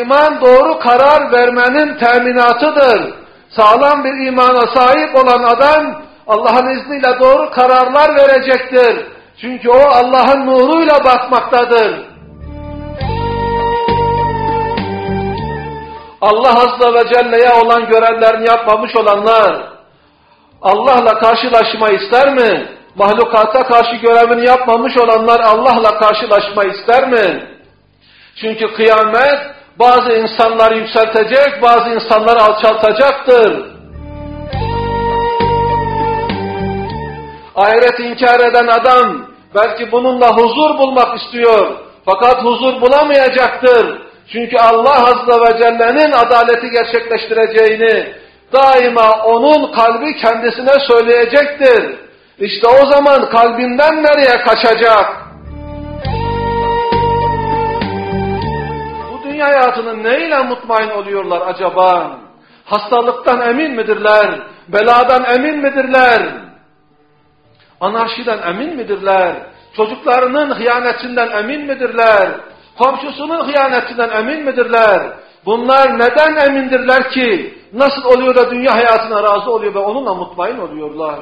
iman doğru karar vermenin teminatıdır. Sağlam bir imana sahip olan adam Allah'ın izniyle doğru kararlar verecektir. Çünkü o Allah'ın nuruyla bakmaktadır. Allah Azze ve Celle'ye olan görevlerini yapmamış olanlar Allah'la karşılaşma ister mi? Mahlukata karşı görevini yapmamış olanlar Allah'la karşılaşma ister mi? Çünkü kıyamet bazı insanları yükseltecek, bazı insanları alçaltacaktır. Ahireti inkar eden adam belki bununla huzur bulmak istiyor. Fakat huzur bulamayacaktır. Çünkü Allah Azze ve Celle'nin adaleti gerçekleştireceğini daima onun kalbi kendisine söyleyecektir. İşte o zaman kalbinden nereye kaçacak? Bu dünya hayatının neyle mutmain oluyorlar acaba? Hastalıktan emin midirler? Beladan emin midirler? Anarşiden emin midirler? Çocuklarının hıyanetinden emin midirler? Komşusunun hıyanetinden emin midirler? Bunlar neden emindirler ki? Nasıl oluyor da dünya hayatına razı oluyor ve onunla mutmain oluyorlar?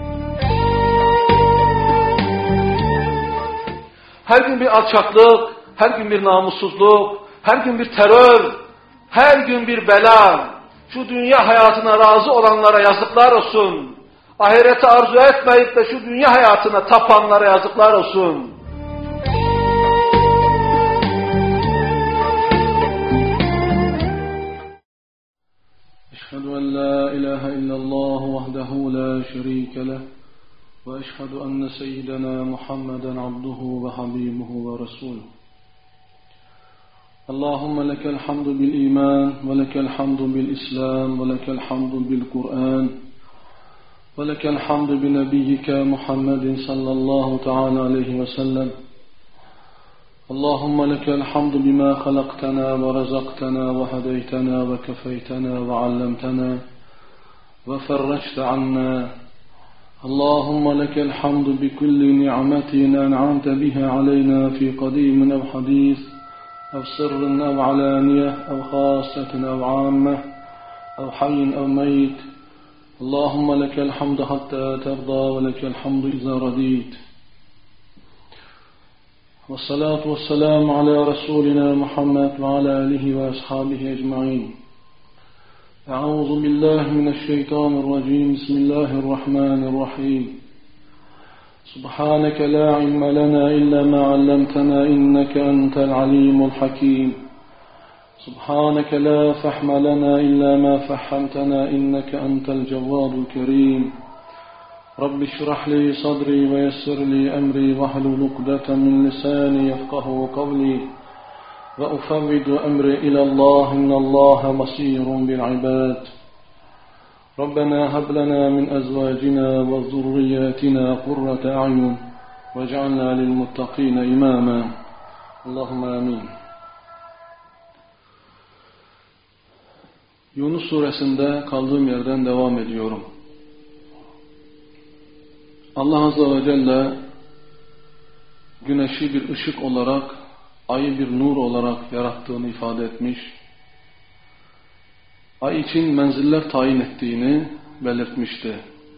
Her gün bir alçaklık, her gün bir namussuzluk, her gün bir terör, her gün bir bela. Şu dünya hayatına razı olanlara yazıklar olsun. Ahireti arzu etmeyip de şu dünya hayatına tapanlara yazıklar olsun. Eşhedü en la ilahe illallah vahdehu la şerike leh ve eşhedü enne seyyidena Muhammeden abduhu ve habibuhu ve resuluhu. Allahümme lekel hamdu bil iman ve lekel hamdu bil islam ve lekel hamdu bil Kur'an ve lekel hamdu bi nebiyyike Muhammedin sallallahu teala aleyhi ve sellem. اللهم لك الحمد بما خلقتنا ورزقتنا وهديتنا وكفيتنا وعلمتنا وفرجت عنا. اللهم لك الحمد بكل نعمة أنعمت بها علينا في قديم أو حديث أو سر أو علانية أو خاصة أو عامة أو حي أو ميت. اللهم لك الحمد حتى ترضى ولك الحمد إذا رضيت. والصلاة والسلام على رسولنا محمد وعلى آله وأصحابه أجمعين. أعوذ بالله من الشيطان الرجيم. بسم الله الرحمن الرحيم. سبحانك لا علم لنا إلا ما علمتنا إنك أنت العليم الحكيم. سبحانك لا فهم لنا إلا ما فهمتنا إنك أنت الجواد الكريم. رب اشرح لي صدري ويسر لي أمري واحلل عقدة من لساني يفقهوا قولي وأفوض أمري إلى الله إن الله بصير بالعباد. ربنا هب لنا من أزواجنا وذرياتنا قرة أعين واجعلنا للمتقين إماما. اللهم آمين. Yunus suresinde kaldığım yerden devam ediyorum. Allah Azze ve Celle güneşi bir ışık olarak, ayı bir nur olarak yarattığını ifade etmiş. Ay için menziller tayin ettiğini belirtmişti.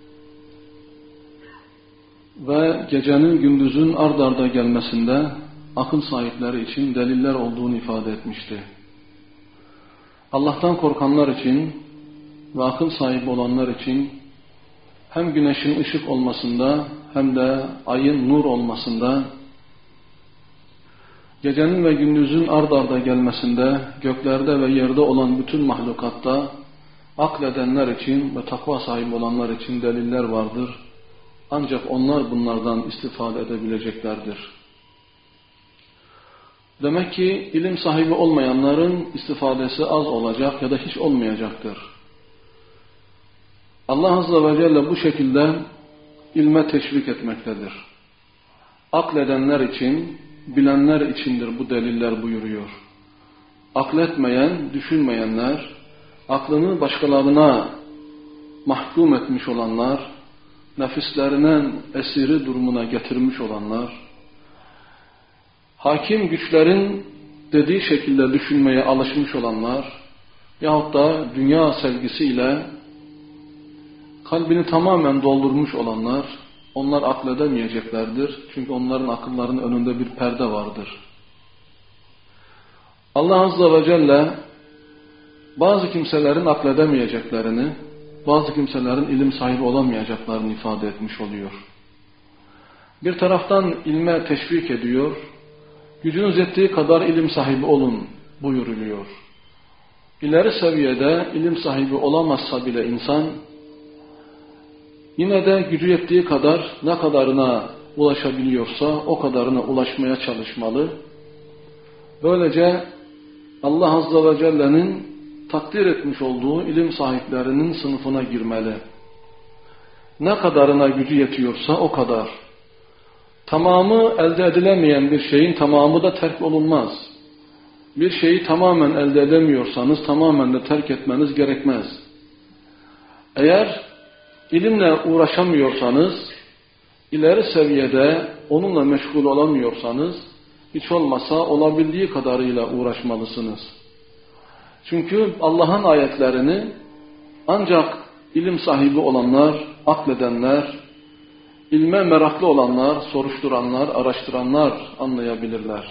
Ve gecenin gündüzün ard arda gelmesinde akıl sahipleri için deliller olduğunu ifade etmişti. Allah'tan korkanlar için ve akıl sahibi olanlar için hem güneşin ışık olmasında hem de ayın nur olmasında, gecenin ve gündüzün ard arda gelmesinde, göklerde ve yerde olan bütün mahlukatta akledenler için ve takva sahibi olanlar için deliller vardır. Ancak onlar bunlardan istifade edebileceklerdir. Demek ki ilim sahibi olmayanların istifadesi az olacak ya da hiç olmayacaktır. Allah Azze ve Celle bu şekilde ilme teşvik etmektedir. Akledenler için, bilenler içindir bu deliller buyuruyor. Akletmeyen, düşünmeyenler, aklını başkalarına mahkum etmiş olanlar, nefislerinin esiri durumuna getirmiş olanlar, hakim güçlerin dediği şekilde düşünmeye alışmış olanlar yahut da dünya sevgisiyle kalbini tamamen doldurmuş olanlar, onlar akledemeyeceklerdir. Çünkü onların akıllarının önünde bir perde vardır. Allah Azze ve Celle bazı kimselerin akledemeyeceklerini, bazı kimselerin ilim sahibi olamayacaklarını ifade etmiş oluyor. Bir taraftan ilme teşvik ediyor, gücünüz yettiği kadar ilim sahibi olun buyuruluyor. İleri seviyede ilim sahibi olamazsa bile insan, yine de gücü yettiği kadar ne kadarına ulaşabiliyorsa o kadarına ulaşmaya çalışmalı. Böylece Allah Azze ve Celle'nin takdir etmiş olduğu ilim sahiplerinin sınıfına girmeli. Ne kadarına gücü yetiyorsa o kadar. Tamamı elde edilemeyen bir şeyin tamamı da terk olunmaz. Bir şeyi tamamen elde edemiyorsanız tamamen de terk etmeniz gerekmez. Eğer ilimle uğraşamıyorsanız, ileri seviyede onunla meşgul olamıyorsanız, hiç olmasa olabildiği kadarıyla uğraşmalısınız. Çünkü Allah'ın ayetlerini ancak ilim sahibi olanlar, akledenler, ilme meraklı olanlar, soruşturanlar, araştıranlar anlayabilirler.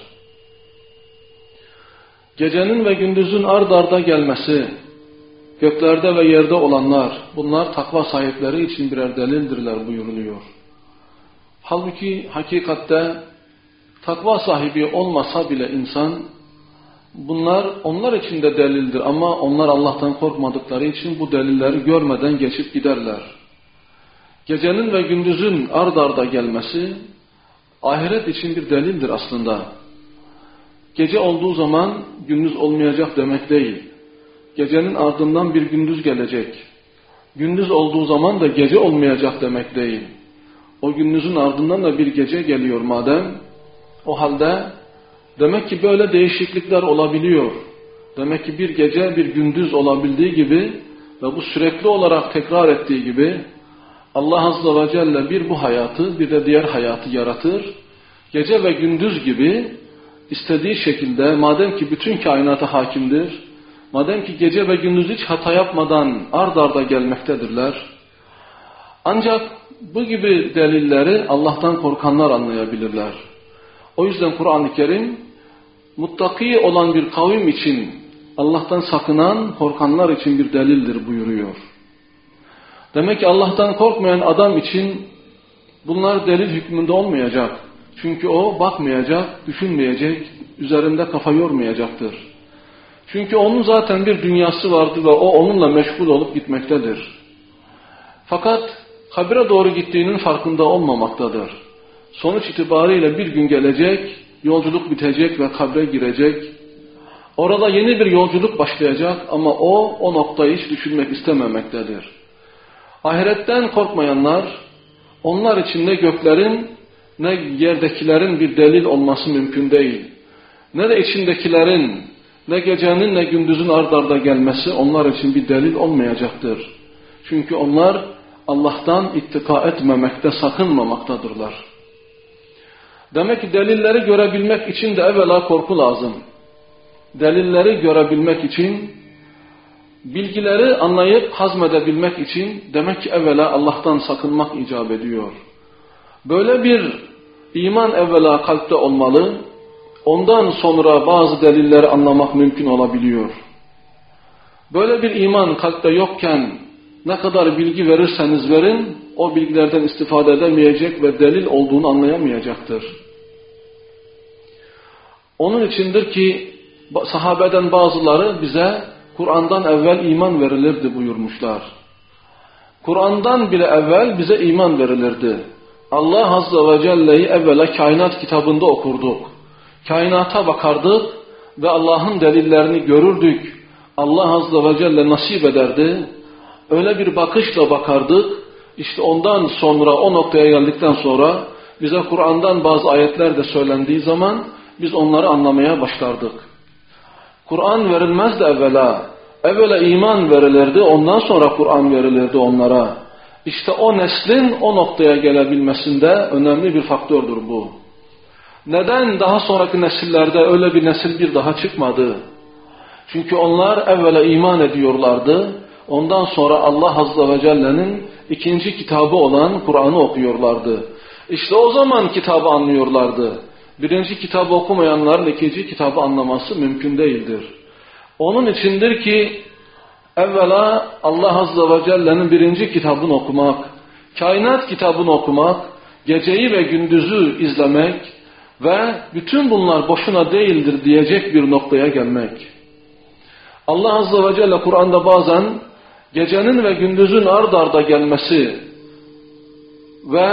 Gecenin ve gündüzün ard arda gelmesi, göklerde ve yerde olanlar, bunlar takva sahipleri için birer delildirler buyuruluyor. Halbuki hakikatte takva sahibi olmasa bile insan, bunlar onlar için de delildir ama onlar Allah'tan korkmadıkları için bu delilleri görmeden geçip giderler. Gecenin ve gündüzün ard arda gelmesi, ahiret için bir delildir aslında. Gece olduğu zaman gündüz olmayacak demek değil. Gecenin ardından bir gündüz gelecek. Gündüz olduğu zaman da gece olmayacak demek değil. O gündüzün ardından da bir gece geliyor madem. O halde demek ki böyle değişiklikler olabiliyor. Demek ki bir gece bir gündüz olabildiği gibi ve bu sürekli olarak tekrar ettiği gibi Allah Azze ve Celle bir bu hayatı bir de diğer hayatı yaratır. Gece ve gündüz gibi istediği şekilde madem ki bütün kainata hakimdir, madem ki gece ve gündüz hiç hata yapmadan ard arda gelmektedirler. Ancak bu gibi delilleri Allah'tan korkanlar anlayabilirler. O yüzden Kur'an-ı Kerim muttaki olan bir kavim için, Allah'tan sakınan, korkanlar için bir delildir buyuruyor. Demek ki Allah'tan korkmayan adam için bunlar delil hükmünde olmayacak. Çünkü o bakmayacak, düşünmeyecek, üzerinde kafa yormayacaktır. Çünkü onun zaten bir dünyası vardır ve o onunla meşgul olup gitmektedir. Fakat kabire doğru gittiğinin farkında olmamaktadır. Sonuç itibariyle bir gün gelecek, yolculuk bitecek ve kabre girecek. Orada yeni bir yolculuk başlayacak ama o noktayı hiç düşünmek istememektedir. Ahiretten korkmayanlar, onlar için ne göklerin ne yerdekilerin bir delil olması mümkün değil. Ne de içindekilerin, ne gecenin ne gündüzün ard arda gelmesi onlar için bir delil olmayacaktır. Çünkü onlar Allah'tan ittika etmemekte, sakınmamaktadırlar. Demek ki delilleri görebilmek için de evvela korku lazım. Delilleri görebilmek için, bilgileri anlayıp hazmedebilmek için demek ki evvela Allah'tan sakınmak icap ediyor. Böyle bir iman evvela kalpte olmalı, ondan sonra bazı delilleri anlamak mümkün olabiliyor. Böyle bir iman kalpte yokken ne kadar bilgi verirseniz verin, o bilgilerden istifade edemeyecek ve delil olduğunu anlayamayacaktır. Onun içindir ki sahabeden bazıları bize Kur'an'dan evvel iman verilirdi buyurmuşlar. Kur'an'dan bile evvel bize iman verilirdi. Allah Azze ve Celle'yi evvela kainat kitabında okurduk. Kainata bakardık ve Allah'ın delillerini görürdük. Allah Azze ve Celle nasip ederdi. Öyle bir bakışla bakardık. İşte ondan sonra o noktaya geldikten sonra bize Kur'an'dan bazı ayetler de söylendiği zaman biz onları anlamaya başlardık. Kur'an verilmez de evvela. Evvela iman verilirdi, ondan sonra Kur'an verilirdi onlara. İşte o neslin o noktaya gelebilmesinde önemli bir faktördür bu. Neden daha sonraki nesillerde öyle bir nesil bir daha çıkmadı? Çünkü onlar evvela iman ediyorlardı. Ondan sonra Allah Azze ve Celle'nin ikinci kitabı olan Kur'an'ı okuyorlardı. İşte o zaman kitabı anlıyorlardı. Birinci kitabı okumayanların ikinci kitabı anlaması mümkün değildir. Onun içindir ki evvela Allah Azze ve Celle'nin birinci kitabını okumak, kainat kitabını okumak, geceyi ve gündüzü izlemek ve bütün bunlar boşuna değildir diyecek bir noktaya gelmek. Allah Azze ve Celle Kur'an'da bazen gecenin ve gündüzün ard arda gelmesi ve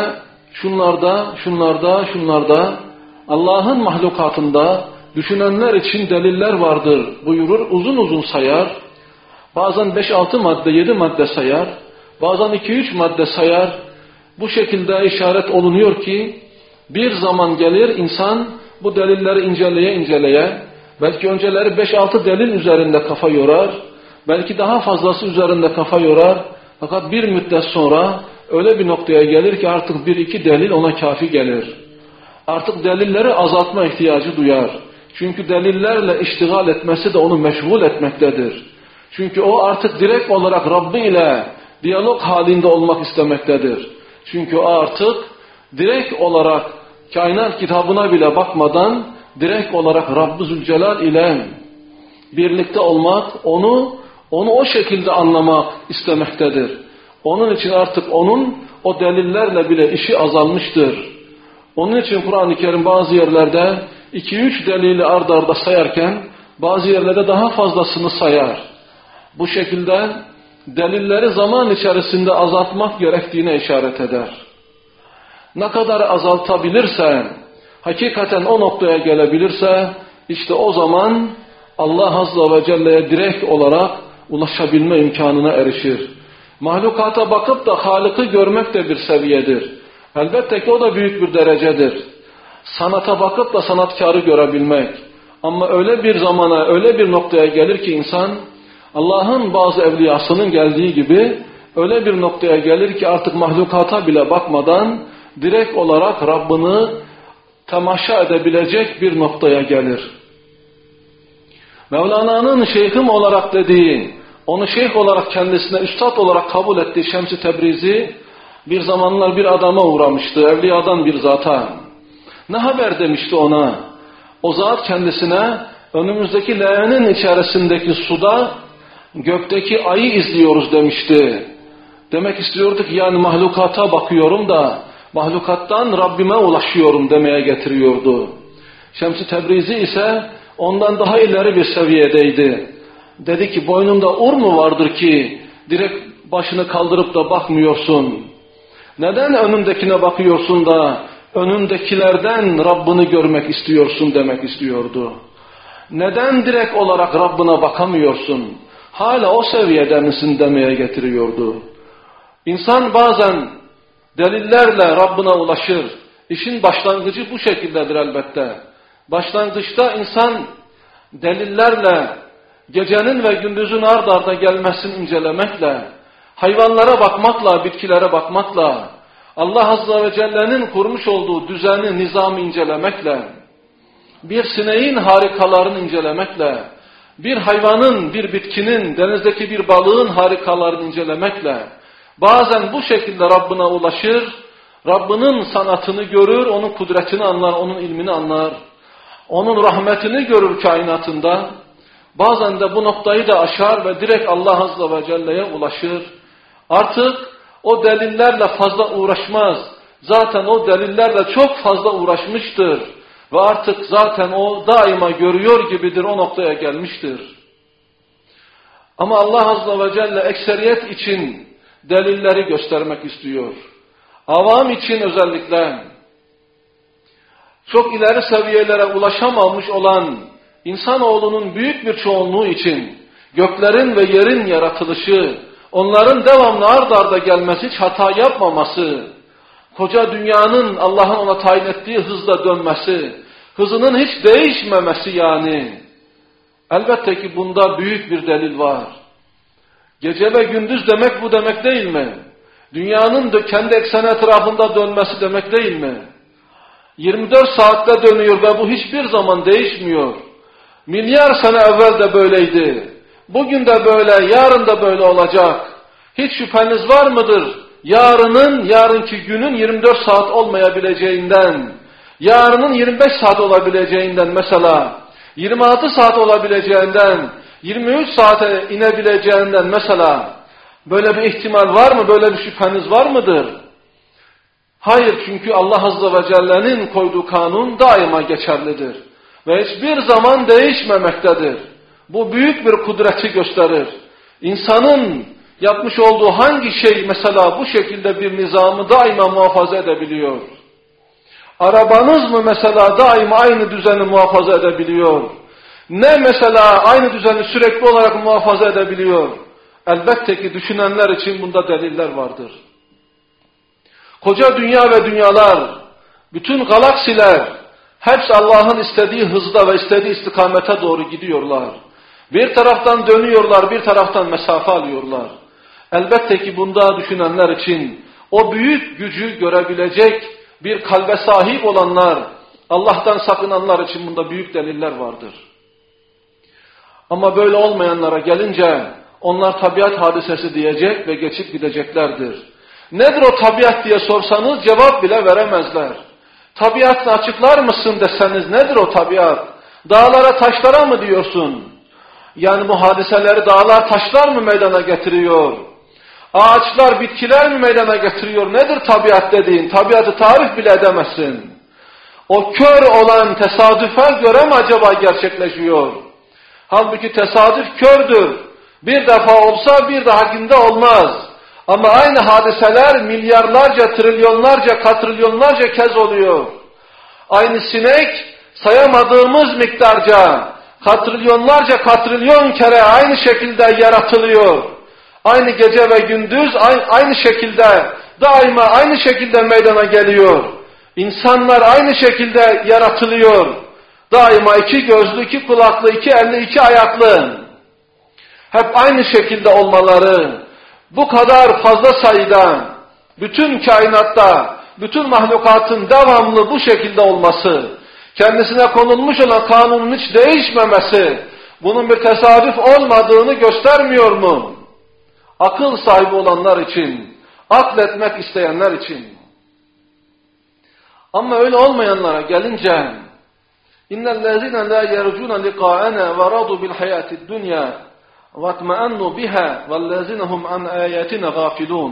şunlarda Allah'ın mahlukatında düşünenler için deliller vardır buyurur, uzun uzun sayar. Bazen 5-6 madde, 7 madde sayar. Bazen 2-3 madde sayar. Bu şekilde işaret olunuyor ki bir zaman gelir insan bu delilleri inceleye belki önceleri 5-6 delil üzerinde kafa yorar. Belki daha fazlası üzerinde kafa yorar. Fakat bir müddet sonra öyle bir noktaya gelir ki artık 1-2 delil ona kafi gelir. Artık delilleri azaltma ihtiyacı duyar. Çünkü delillerle iştigal etmesi de onu meşgul etmektedir. Çünkü o artık direkt olarak Rabbi ile diyalog halinde olmak istemektedir. Çünkü o artık direkt olarak kainat kitabına bile bakmadan direkt olarak Rabb-ı Zülcelal ile birlikte olmak, onu o şekilde anlamak istemektedir. Onun için artık onun o delillerle bile işi azalmıştır. Onun için Kur'an-ı Kerim bazı yerlerde 2-3 delili ard arda sayarken bazı yerlerde daha fazlasını sayar. Bu şekilde delilleri zaman içerisinde azaltmak gerektiğine işaret eder. Ne kadar azaltabilirse, hakikaten o noktaya gelebilirse, işte o zaman Allah Azze ve Celle'ye direkt olarak ulaşabilme imkanına erişir. Mahlukata bakıp da Halık'ı görmek de bir seviyedir. Elbette ki o da büyük bir derecedir. Sanata bakıp da sanatkarı görebilmek. Ama öyle bir zamana, öyle bir noktaya gelir ki insan, Allah'ın bazı evliyasının geldiği gibi öyle bir noktaya gelir ki artık mahlukata bile bakmadan direkt olarak Rabbini temaşa edebilecek bir noktaya gelir. Mevlana'nın şeyhim olarak dediği, onu şeyh olarak kendisine üstad olarak kabul ettiği Şems-i Tebrizi bir zamanlar bir adama uğramıştı, evliyadan bir zata. Ne haber demişti ona? O zat kendisine önümüzdeki leğenin içerisindeki suda gökteki ayı izliyoruz demişti. Demek istiyordu ki yani mahlukata bakıyorum da mahlukattan Rabbime ulaşıyorum demeye getiriyordu. Şems-i Tebrizi ise ondan daha ileri bir seviyedeydi. Dedi ki boynunda ur mu vardır ki direkt başını kaldırıp da bakmıyorsun? Neden önündekine bakıyorsun da önündekilerden Rabbini görmek istiyorsun demek istiyordu. Neden direkt olarak Rabbine bakamıyorsun? Hala o seviyede misin demeye getiriyordu. İnsan bazen delillerle Rabbine ulaşır. İşin başlangıcı bu şekildedir elbette. Başlangıçta insan delillerle gecenin ve gündüzün ard arda gelmesini incelemekle, hayvanlara bakmakla, bitkilere bakmakla, Allah Azze ve Celle'nin kurmuş olduğu düzeni, nizamı incelemekle, bir sineğin harikalarını incelemekle, bir hayvanın, bir bitkinin, denizdeki bir balığın harikalarını incelemekle, bazen bu şekilde Rabbine ulaşır, Rabbinin sanatını görür, onun kudretini anlar, onun ilmini anlar, onun rahmetini görür kainatında, bazen de bu noktayı da aşar ve direkt Allah Azze ve Celle'ye ulaşır. Artık o delillerle fazla uğraşmaz. Zaten o delillerle çok fazla uğraşmıştır. Ve artık zaten o daima görüyor gibidir, o noktaya gelmiştir. Ama Allah Azze ve Celle ekseriyet için delilleri göstermek istiyor. Avam için özellikle çok ileri seviyelere ulaşamamış olan insanoğlunun büyük bir çoğunluğu için göklerin ve yerin yaratılışı, onların devamlı ard arda gelmesi, hiç hata yapmaması, koca dünyanın Allah'ın ona tayin ettiği hızla dönmesi, hızının hiç değişmemesi yani. Elbette ki bunda büyük bir delil var. Gece ve gündüz demek bu demek değil mi? Dünyanın da kendi ekseni etrafında dönmesi demek değil mi? 24 saatte dönüyor ve bu hiçbir zaman değişmiyor. Milyar sene evvel de böyleydi. Bugün de böyle, yarın da böyle olacak. Hiç şüpheniz var mıdır? Yarınki günün 24 saat olmayabileceğinden, yarının 25 saat olabileceğinden mesela, 26 saat olabileceğinden, 23 saate inebileceğinden mesela, böyle bir ihtimal var mı? Böyle bir şüpheniz var mıdır? Hayır, çünkü Allah Azze ve Celle'nin koyduğu kanun daima geçerlidir. Ve hiçbir zaman değişmemektedir. Bu büyük bir kudreti gösterir. İnsanın yapmış olduğu hangi şey mesela bu şekilde bir nizamı daima muhafaza edebiliyor? Arabanız mı mesela daima aynı düzeni muhafaza edebiliyor? Ne mesela aynı düzeni sürekli olarak muhafaza edebiliyor? Elbette ki düşünenler için bunda deliller vardır. Koca dünya ve dünyalar, bütün galaksiler, hepsi Allah'ın istediği hızda ve istediği istikamete doğru gidiyorlar. Bir taraftan dönüyorlar, bir taraftan mesafe alıyorlar. Elbette ki bunda düşünenler için, o büyük gücü görebilecek bir kalbe sahip olanlar, Allah'tan sakınanlar için bunda büyük deliller vardır. Ama böyle olmayanlara gelince, onlar tabiat hadisesi diyecek ve geçip gideceklerdir. Nedir o tabiat diye sorsanız cevap bile veremezler. Tabiatını açıklar mısın deseniz nedir o tabiat? Dağlara taşlara mı diyorsun? Yani bu hadiseleri dağlar taşlar mı meydana getiriyor? Ağaçlar, bitkiler mi meydana getiriyor? Nedir tabiat dediğin? Tabiatı tarif bile edemezsin. O kör olan tesadüfe göre mi acaba gerçekleşiyor? Halbuki tesadüf kördür. Bir defa olsa bir dahakinde olmaz. Ama aynı hadiseler milyarlarca, trilyonlarca, katrilyonlarca kez oluyor. Aynı sinek sayamadığımız miktarca, katrilyonlarca, katrilyon kere aynı şekilde yaratılıyor. Aynı gece ve gündüz aynı şekilde, daima aynı şekilde meydana geliyor. İnsanlar aynı şekilde yaratılıyor. Daima iki gözlü, iki kulaklı, iki elli, iki ayaklı. Hep aynı şekilde olmaları, bu kadar fazla sayıda, bütün kainatta, bütün mahlukatın devamlı bu şekilde olması, kendisine konulmuş olan kanunun hiç değişmemesi, bunun bir tesadüf olmadığını göstermiyor mu? Akıl sahibi olanlar için, akletmek isteyenler için. Ama öyle olmayanlara gelince, اِنَّ الَّذِينَ لَا يَرْجُونَ لِقَاءَنَا وَرَضُوا بِالْحَيَاةِ الدُّنْيَا وَاتْمَأَنُّوا بِهَا وَالَّذِينَ هُمْ عَنْ آيَاتِنَا غَافِلُونَ.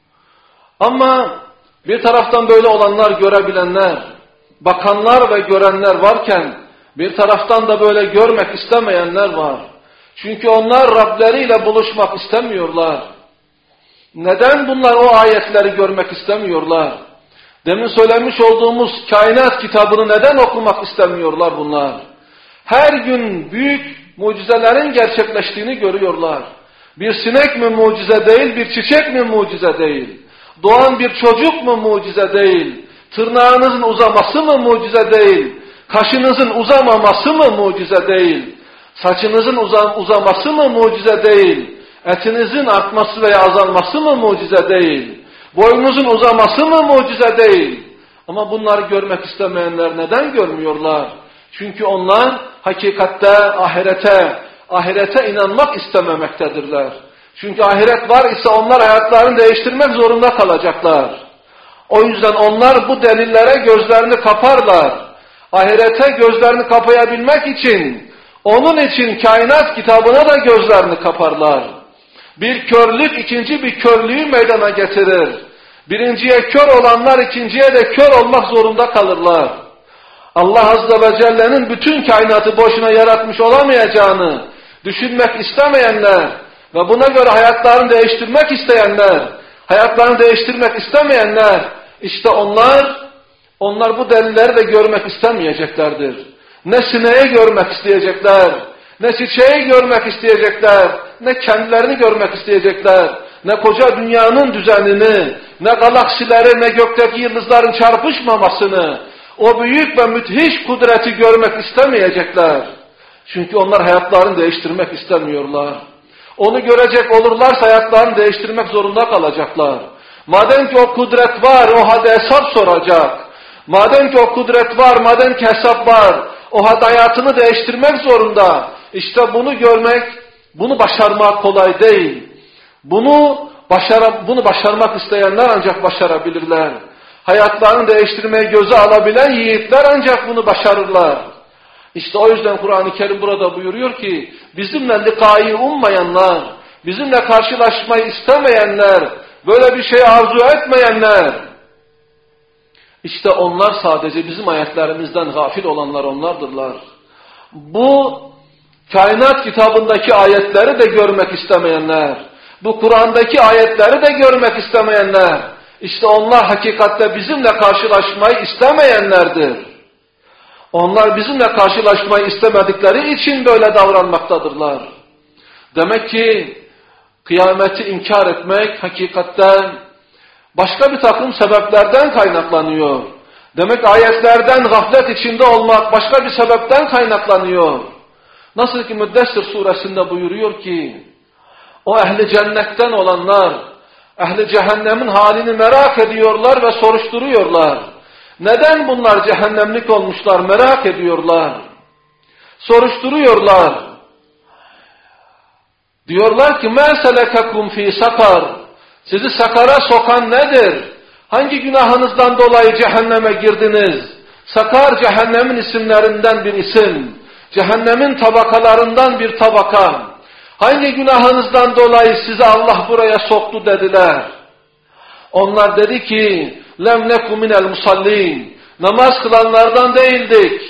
Ama bir taraftan böyle olanlar, görebilenler, bakanlar ve görenler varken, bir taraftan da böyle görmek istemeyenler var. Çünkü onlar Rableriyle buluşmak istemiyorlar. Neden bunlar o ayetleri görmek istemiyorlar? Demin söylemiş olduğumuz kainat kitabını neden okumak istemiyorlar bunlar? Her gün büyük mucizelerin gerçekleştiğini görüyorlar. Bir sinek mi mucize değil, bir çiçek mi mucize değil? Doğan bir çocuk mu mucize değil? Tırnağınızın uzaması mı mucize değil? Kaşınızın uzamaması mı mucize değil? Saçınızın uzaması mı mucize değil? Etinizin artması veya azalması mı mucize değil? Boyunuzun uzaması mı mucize değil? Ama bunları görmek istemeyenler neden görmüyorlar? Çünkü onlar hakikatte ahirete inanmak istememektedirler. Çünkü ahiret var ise onlar hayatlarını değiştirmek zorunda kalacaklar. O yüzden onlar bu delillere gözlerini kaparlar. Ahirete gözlerini kapayabilmek için, onun için kainat kitabına da gözlerini kaparlar. Bir körlük ikinci bir körlüğü meydana getirir. Birinciye kör olanlar ikinciye de kör olmak zorunda kalırlar. Allah Azze ve Celle'nin bütün kainatı boşuna yaratmış olamayacağını düşünmek istemeyenler ve buna göre hayatlarını değiştirmek isteyenler, hayatlarını değiştirmek istemeyenler, işte onlar bu delilleri de görmek istemeyeceklerdir. Ne sineği görmek isteyecekler, ne çiçeği görmek isteyecekler, ne kendilerini görmek isteyecekler, ne koca dünyanın düzenini, ne galaksileri, ne gökteki yıldızların çarpışmamasını, o büyük ve müthiş kudreti görmek istemeyecekler. Çünkü onlar hayatlarını değiştirmek istemiyorlar. Onu görecek olurlarsa hayatlarını değiştirmek zorunda kalacaklar. Madem ki o kudret var, o halde hesap soracak. Madem ki o kudret var, madem ki hesap var, o hayatını değiştirmek zorunda. İşte bunu görmek, bunu başarmak kolay değil. Bunu başarmak isteyenler ancak başarabilirler. Hayatlarını değiştirmeyi göze alabilen yiğitler ancak bunu başarırlar. İşte o yüzden Kur'an-ı Kerim burada buyuruyor ki, bizimle likayı ummayanlar, bizimle karşılaşmayı istemeyenler, böyle bir şey arzu etmeyenler, işte onlar sadece bizim ayetlerimizden gafil olanlar onlardırlar. Bu kainat kitabındaki ayetleri de görmek istemeyenler, bu Kur'an'daki ayetleri de görmek istemeyenler, işte onlar hakikatte bizimle karşılaşmayı istemeyenlerdir. Onlar bizimle karşılaşmayı istemedikleri için böyle davranmaktadırlar. Demek ki kıyameti inkar etmek hakikatten başka bir takım sebeplerden kaynaklanıyor. Demek ayetlerden gaflet içinde olmak başka bir sebepten kaynaklanıyor. Nasıl ki Müddessir suresinde buyuruyor ki, o ehli cennetten olanlar, ehli cehennemin halini merak ediyorlar ve soruşturuyorlar. Neden bunlar cehennemlik olmuşlar merak ediyorlar. Soruşturuyorlar. Diyorlar ki, مَا سَلَكَكُمْ ف۪ي sakar. Sizi sakara sokan nedir? Hangi günahınızdan dolayı cehenneme girdiniz? Sakar cehennemin isimlerinden bir isim. Cehennemin tabakalarından bir tabaka. Hangi günahınızdan dolayı sizi Allah buraya soktu dediler. Onlar dedi ki, lem neku minel musallin. Namaz kılanlardan değildik.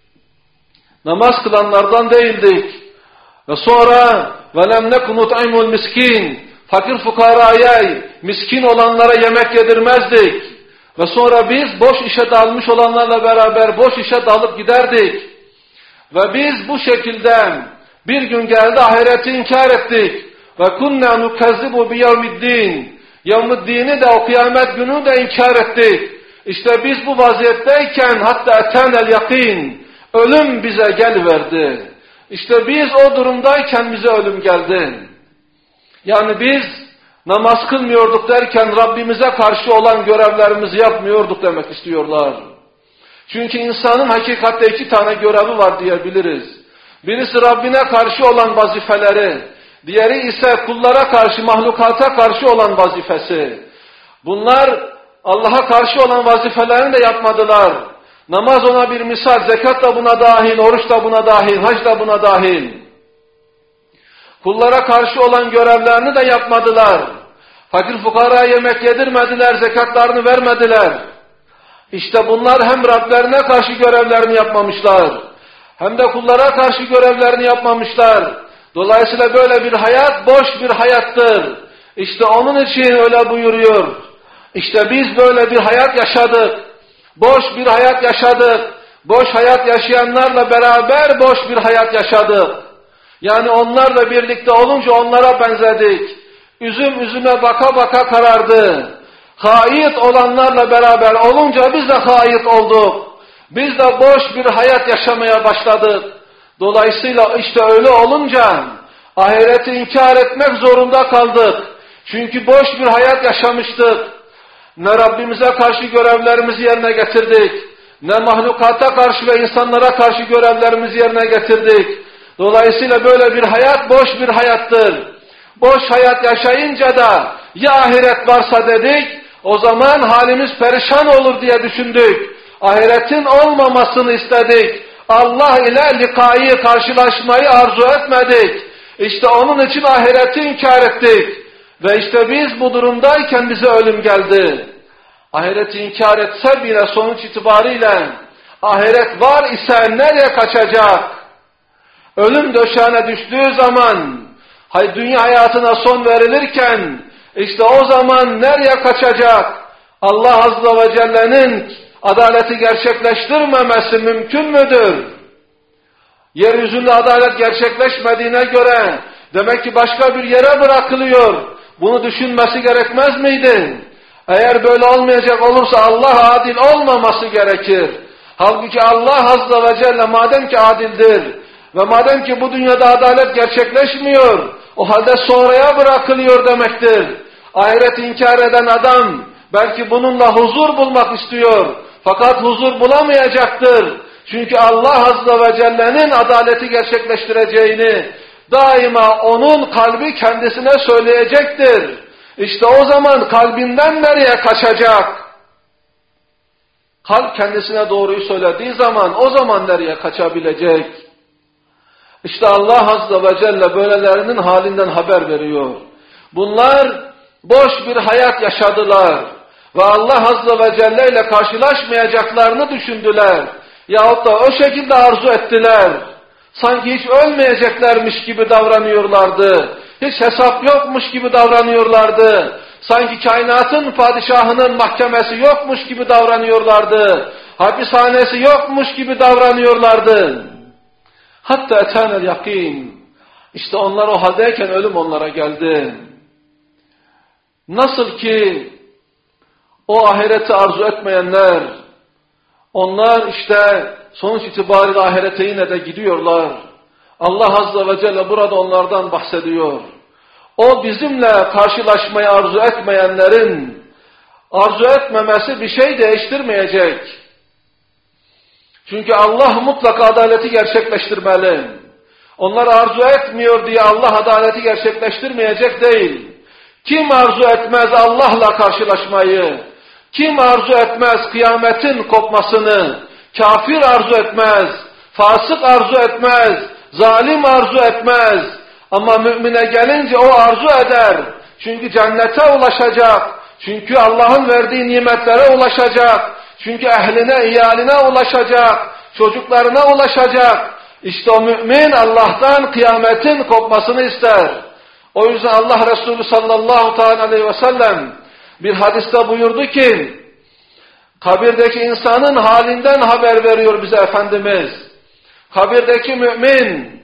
Namaz kılanlardan değildik. Ve sonra ve lem neku nut'imul miskin. Fakir fukaraya, miskin olanlara yemek yedirmezdik. Ve sonra biz boş işe dalmış olanlarla beraber boş işe dalıp giderdik. Ve biz bu şekilde bir gün geldi ahireti inkar ettik. Ve kunna nukazzibu bi yevmiddin. Yevmiddin'i de o kıyamet günü de inkar ettik. İşte biz bu vaziyetteyken hatta etenel yakin. Ölüm bize geliverdi. İşte biz o durumdayken bize ölüm geldi. Yani biz namaz kılmıyorduk derken Rabbimize karşı olan görevlerimizi yapmıyorduk demek istiyorlar. Çünkü insanın hakikatte iki tane görevi var diyebiliriz. Birisi Rabbine karşı olan vazifeleri, diğeri ise kullara karşı, mahlukata karşı olan vazifesi. Bunlar Allah'a karşı olan vazifelerini de yapmadılar. Namaz ona bir misal, zekat da buna dahil, oruç da buna dahil, hac da buna dahil. Kullara karşı olan görevlerini de yapmadılar. Fakir fukaraya yemek yedirmediler, zekatlarını vermediler. İşte bunlar hem Rablerine karşı görevlerini yapmamışlar, hem de kullara karşı görevlerini yapmamışlar. Dolayısıyla böyle bir hayat boş bir hayattır. İşte onun için öyle buyuruyor. İşte biz böyle bir hayat yaşadık. Boş bir hayat yaşadık. Boş hayat yaşayanlarla beraber boş bir hayat yaşadık. Yani onlarla birlikte olunca onlara benzedik. Üzüm üzüme baka baka karardı. Haid olanlarla beraber olunca biz de haid olduk. Biz de boş bir hayat yaşamaya başladık. Dolayısıyla işte öyle olunca ahireti inkar etmek zorunda kaldık. Çünkü boş bir hayat yaşamıştık. Ne Rabbimize karşı görevlerimizi yerine getirdik, ne mahlukata karşı ve insanlara karşı görevlerimizi yerine getirdik. Dolayısıyla böyle bir hayat boş bir hayattır. Boş hayat yaşayınca da ya ahiret varsa dedik, o zaman halimiz perişan olur diye düşündük. Ahiretin olmamasını istedik. Allah ile likayı, karşılaşmayı arzu etmedik. İşte onun için ahireti inkar ettik. Ve işte biz bu durumdayken bize ölüm geldi. Ahireti inkar etse bile sonuç itibariyle ahiret var ise nereye kaçacak? Ölüm döşeğine düştüğü zaman, dünya hayatına son verilirken, işte o zaman nereye kaçacak? Allah Azze ve Celle'nin adaleti gerçekleştirmemesi mümkün müdür? Yeryüzünde adalet gerçekleşmediğine göre demek ki başka bir yere bırakılıyor. Bunu düşünmesi gerekmez miydi? Eğer böyle olmayacak olursa Allah adil olmaması gerekir. Halbuki Allah Azze ve Celle madem ki adildir ve madem ki bu dünyada adalet gerçekleşmiyor, o halde sonraya bırakılıyor demektir. Ahireti inkar eden adam belki bununla huzur bulmak istiyor. Fakat huzur bulamayacaktır. Çünkü Allah Azze ve Celle'nin adaleti gerçekleştireceğini daima onun kalbi kendisine söyleyecektir. İşte o zaman kalbinden nereye kaçacak? Kalp kendisine doğruyu söylediği zaman o zaman nereye kaçabilecek? İşte Allah Azze ve Celle böylelerinin halinden haber veriyor. Bunlar boş bir hayat yaşadılar ve Allah Azze ve Celle ile karşılaşmayacaklarını düşündüler. Yahut da o şekilde arzu ettiler. Sanki hiç ölmeyeceklermiş gibi davranıyorlardı. Hiç hesap yokmuş gibi davranıyorlardı. Sanki kainatın padişahının mahkemesi yokmuş gibi davranıyorlardı. Hapishanesi yokmuş gibi davranıyorlardı. Hatta etânel yakîn. İşte onlar o haldeyken ölüm onlara geldi. Nasıl ki o ahireti arzu etmeyenler, onlar işte sonuç itibariyle ahirete yine de gidiyorlar. Allah Azze ve Celle burada onlardan bahsediyor. O bizimle karşılaşmayı arzu etmeyenlerin arzu etmemesi bir şey değiştirmeyecek. Çünkü Allah mutlaka adaleti gerçekleştirmeli. Onlar arzu etmiyor diye Allah adaleti gerçekleştirmeyecek değil. Kim arzu etmez Allah'la karşılaşmayı? Kim arzu etmez kıyametin kopmasını? Kafir arzu etmez, fasık arzu etmez, zalim arzu etmez. Ama mümine gelince o arzu eder. Çünkü cennete ulaşacak. Çünkü Allah'ın verdiği nimetlere ulaşacak. Çünkü ehline, iyaline ulaşacak. Çocuklarına ulaşacak. İşte o mümin Allah'tan kıyametin kopmasını ister. O yüzden Allah Resulü sallallahu aleyhi ve sellem bir hadiste buyurdu ki, kabirdeki insanın halinden haber veriyor bize Efendimiz. Kabirdeki mümin,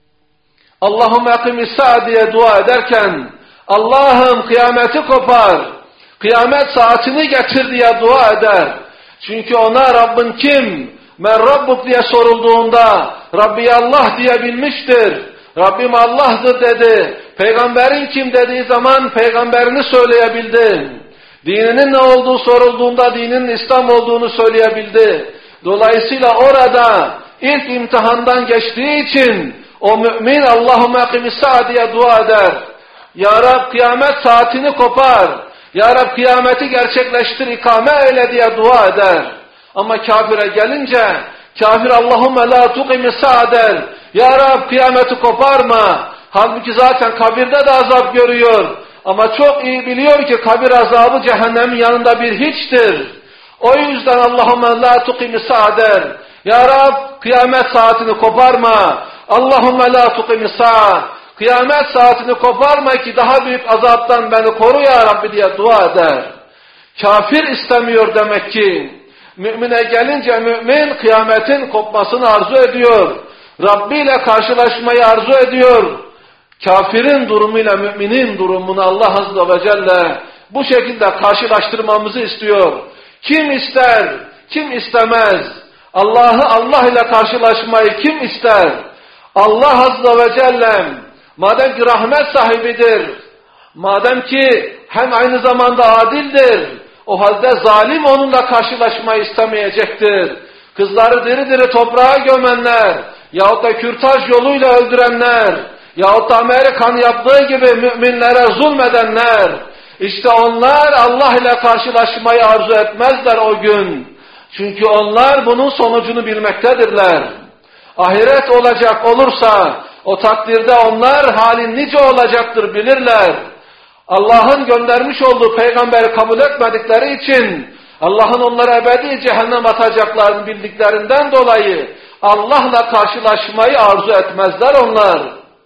Allahümme akimis-sa'a diye dua ederken, Allah'ım kıyameti kopar, kıyamet saatini getir diye dua eder. Çünkü ona Rabbin kim, men Rabbuk diye sorulduğunda, Rabbi Allah diyebilmiştir. Rabbim Allah'dır dedi. Peygamberin kim dediği zaman peygamberini söyleyebildi. Dininin ne olduğu sorulduğunda dininin İslam olduğunu söyleyebildi. Dolayısıyla orada ilk imtihandan geçtiği için o mümin Allahümme akimis-sa'a diye dua eder. Ya Rab kıyamet saatini kopar. Ya Rab kıyameti gerçekleştir, ikame eyle diye dua eder. Ama kafire gelince kafir Allahümme la tuqimis-sa'a der. Ya Rab kıyameti koparma. Halbuki zaten kabirde de azap görüyor. Ama çok iyi biliyor ki kabir azabı cehennemin yanında bir hiçtir. O yüzden Allahümme la tuqimis-sa'a der. Ya Rab kıyamet saatini koparma. Allahümme la tuqimis-sa'a. Kıyamet saatini koparma ki daha büyük azaptan beni koru ya Rabbi diye dua eder. Kafir istemiyor demek ki. Mümine gelince mümin kıyametin kopmasını arzu ediyor. Rabbi ile karşılaşmayı arzu ediyor. Kafirin durumuyla müminin durumunu Allah Azze ve Celle bu şekilde karşılaştırmamızı istiyor. Kim ister, kim istemez? Allah ile karşılaşmayı kim ister? Allah Azze ve Celle madem ki rahmet sahibidir, madem ki hem aynı zamanda adildir, o halde zalim onunla karşılaşmayı istemeyecektir. Kızları diri diri toprağa gömenler, yahut da kürtaj yoluyla öldürenler, yahut da Amerikan yaptığı gibi müminlere zulmedenler, işte onlar Allah ile karşılaşmayı arzu etmezler o gün. Çünkü onlar bunun sonucunu bilmektedirler. Ahiret olacak olursa, o takdirde onlar halin nice olacaktır bilirler. Allah'ın göndermiş olduğu peygamberi kabul etmedikleri için, Allah'ın onlara ebedi cehennem atacaklarını bildiklerinden dolayı, Allah'la karşılaşmayı arzu etmezler onlar.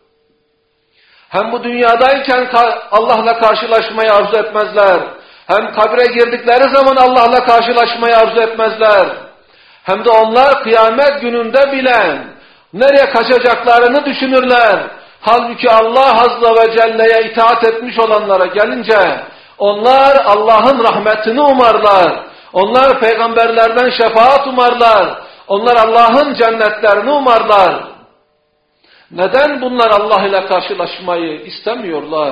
Hem bu dünyadayken Allah'la karşılaşmayı arzu etmezler. Hem kabre girdikleri zaman Allah'la karşılaşmayı arzu etmezler. Hem de onlar kıyamet gününde bile nereye kaçacaklarını düşünürler. Halbuki Allah Azze ve Celle'ye itaat etmiş olanlara gelince onlar Allah'ın rahmetini umarlar. Onlar peygamberlerden şefaat umarlar. Onlar Allah'ın cennetlerini umarlar. Neden bunlar Allah ile karşılaşmayı istemiyorlar?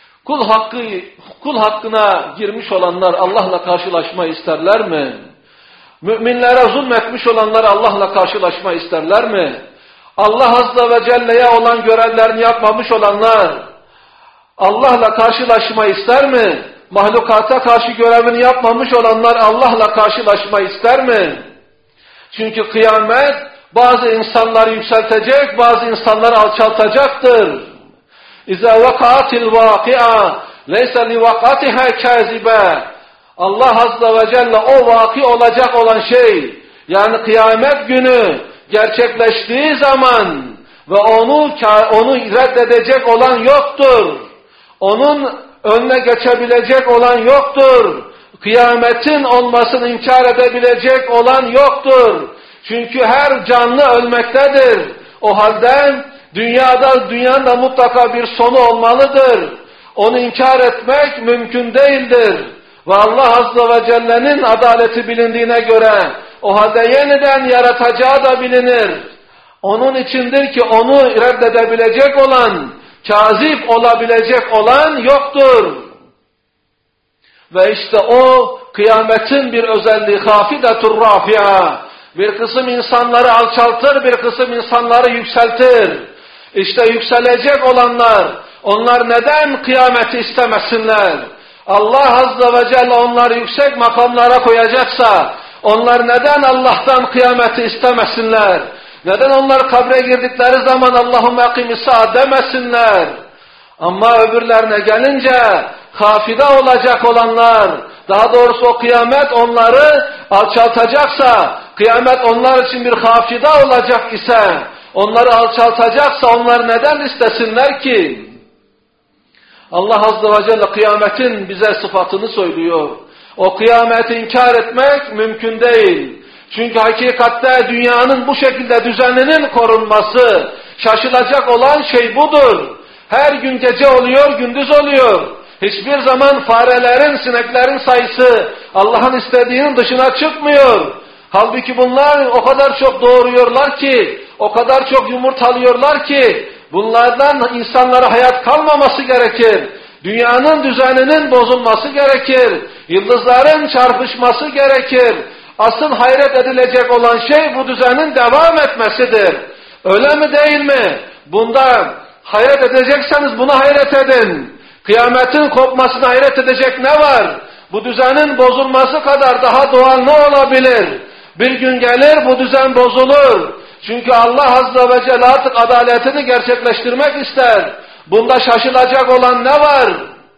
Kul hakkına girmiş olanlar Allah'la karşılaşmayı isterler mi? Müminlere zulmetmiş olanlar Allah'la karşılaşma isterler mi? Allah Azze ve Celle'ye olan görevlerini yapmamış olanlar Allah'la karşılaşma ister mi? Mahlukata karşı görevini yapmamış olanlar Allah'la karşılaşma ister mi? Çünkü kıyamet bazı insanları yükseltecek, bazı insanları alçaltacaktır. İza vakatil vakia leysa li vakatiha kazibe. Allah Azze ve Celle o vaki olacak olan şey, yani kıyamet günü gerçekleştiği zaman ve onu reddedecek olan yoktur. Onun önüne geçebilecek olan yoktur. Kıyametin olmasını inkar edebilecek olan yoktur. Çünkü her canlı ölmektedir. O halde dünyanın da mutlaka bir sonu olmalıdır. Onu inkar etmek mümkün değildir. Ve Allah Azze ve Celle'nin adaleti bilindiğine göre o halde yeniden yaratacağı da bilinir. Onun içindir ki onu reddedebilecek olan, kazip olabilecek olan yoktur. Ve işte o kıyametin bir özelliği hafidetur rafi'a. Bir kısım insanları alçaltır, bir kısım insanları yükseltir. İşte yükselecek olanlar, onlar neden kıyameti istemesinler? Allah Azze ve Celle onları yüksek makamlara koyacaksa, onlar neden Allah'tan kıyameti istemesinler? Neden onlar kabre girdikleri zaman Allahümme akimis-saat demesinler? Ama öbürlerine gelince, hafide olacak olanlar, daha doğrusu o kıyamet onları alçaltacaksa, kıyamet onlar için bir hafide olacak ise, onları alçaltacaksa onlar neden istesinler ki? Allah Azze ve Celle kıyametin bize sıfatını söylüyor. O kıyameti inkar etmek mümkün değil. Çünkü hakikatte dünyanın bu şekilde düzeninin korunması, şaşılacak olan şey budur. Her gün gece oluyor, gündüz oluyor. Hiçbir zaman farelerin, sineklerin sayısı Allah'ın istediğinin dışına çıkmıyor. Halbuki bunlar o kadar çok doğuruyorlar ki, o kadar çok yumurtalıyorlar ki, bunlardan insanlara hayat kalmaması gerekir. Dünyanın düzeninin bozulması gerekir. Yıldızların çarpışması gerekir. Asıl hayret edilecek olan şey bu düzenin devam etmesidir. Öyle mi değil mi? Bunda hayret edecekseniz buna hayret edin. Kıyametin kopmasına hayret edecek ne var? Bu düzenin bozulması kadar daha doğal ne olabilir? Bir gün gelir bu düzen bozulur. Çünkü Allah Azze ve Celle artık adaletini gerçekleştirmek ister. Bunda şaşılacak olan ne var?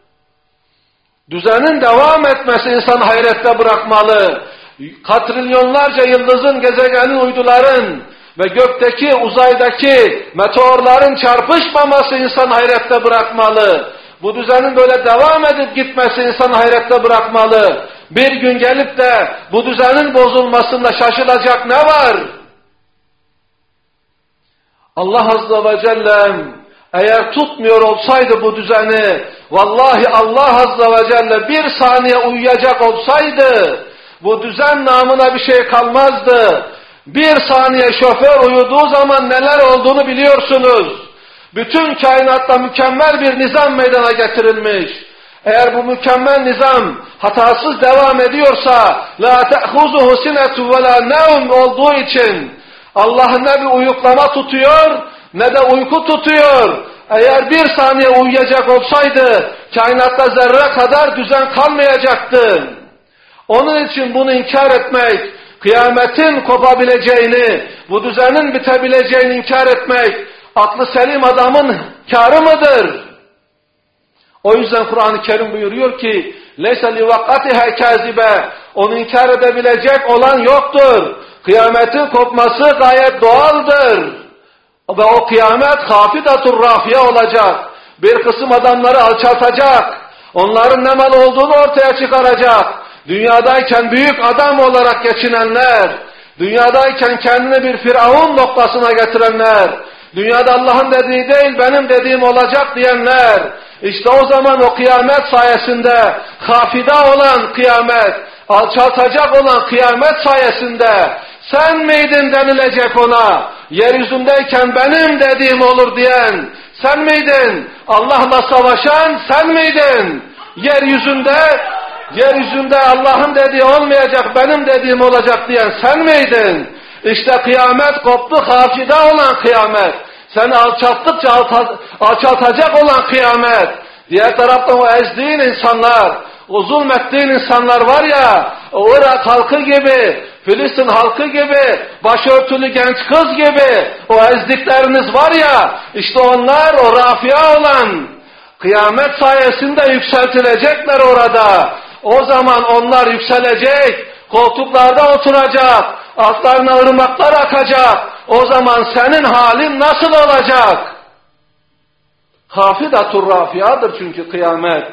Düzenin devam etmesi insan hayrette bırakmalı. Katrilyonlarca yıldızın, gezegenin, uyduların ve gökteki, uzaydaki meteorların çarpışmaması insan hayrette bırakmalı. Bu düzenin böyle devam edip gitmesi insan hayrette bırakmalı. Bir gün gelip de bu düzenin bozulmasında şaşılacak ne var? Allah Azze ve Celle eğer tutmuyor olsaydı bu düzeni, vallahi Allah Azze ve Celle bir saniye uyuyacak olsaydı, bu düzen namına bir şey kalmazdı. Bir saniye şoför uyuduğu zaman neler olduğunu biliyorsunuz. Bütün kainatta mükemmel bir nizam meydana getirilmiş. Eğer bu mükemmel nizam hatasız devam ediyorsa, la te'huzuhu sinetu ve la nevm olduğu için, Allah ne bir uyuklama tutuyor, ne de uyku tutuyor. Eğer bir saniye uyuyacak olsaydı, kainatta zerre kadar düzen kalmayacaktı. Onun için bunu inkar etmek, kıyametin kopabileceğini, bu düzenin bitebileceğini inkar etmek, aklı selim adamın kârı mıdır? O yüzden Kur'an-ı Kerim buyuruyor ki, لَيْسَ لِوَقَّتِهَا كَاذِبَ onu inkar edebilecek olan yoktur. Kıyametin kopması gayet doğaldır. Ve o kıyamet hafidatur rafiye olacak. Bir kısım adamları alçaltacak. Onların ne mal olduğunu ortaya çıkaracak. Dünyadayken büyük adam olarak geçinenler, dünyadayken kendini bir firavun noktasına getirenler, dünyada Allah'ın dediği değil benim dediğim olacak diyenler, işte o zaman o kıyamet sayesinde hafida olan kıyamet, alçaltacak olan kıyamet sayesinde sen miydin denilecek ona, yeryüzündeyken benim dediğim olur diyen sen miydin? Allah'la savaşan sen miydin? Yeryüzünde Yeryüzünde Allah'ın dediği olmayacak, benim dediğim olacak diyen sen miydin? İşte kıyamet koptu, hafide olan kıyamet. Seni alçalttıkça alçaltacak olan kıyamet. Diğer taraftan o ezdiğin insanlar, o zulmettiğin insanlar var ya, o Irak halkı gibi, Filistin halkı gibi, başörtülü genç kız gibi, o ezdikleriniz var ya, işte onlar o rafia olan kıyamet sayesinde yükseltilecekler orada. O zaman onlar yükselecek, koltuklarda oturacak, altlarına ırmaklar akacak. O zaman senin halin nasıl olacak? Hafidatur rafiadır çünkü kıyamet.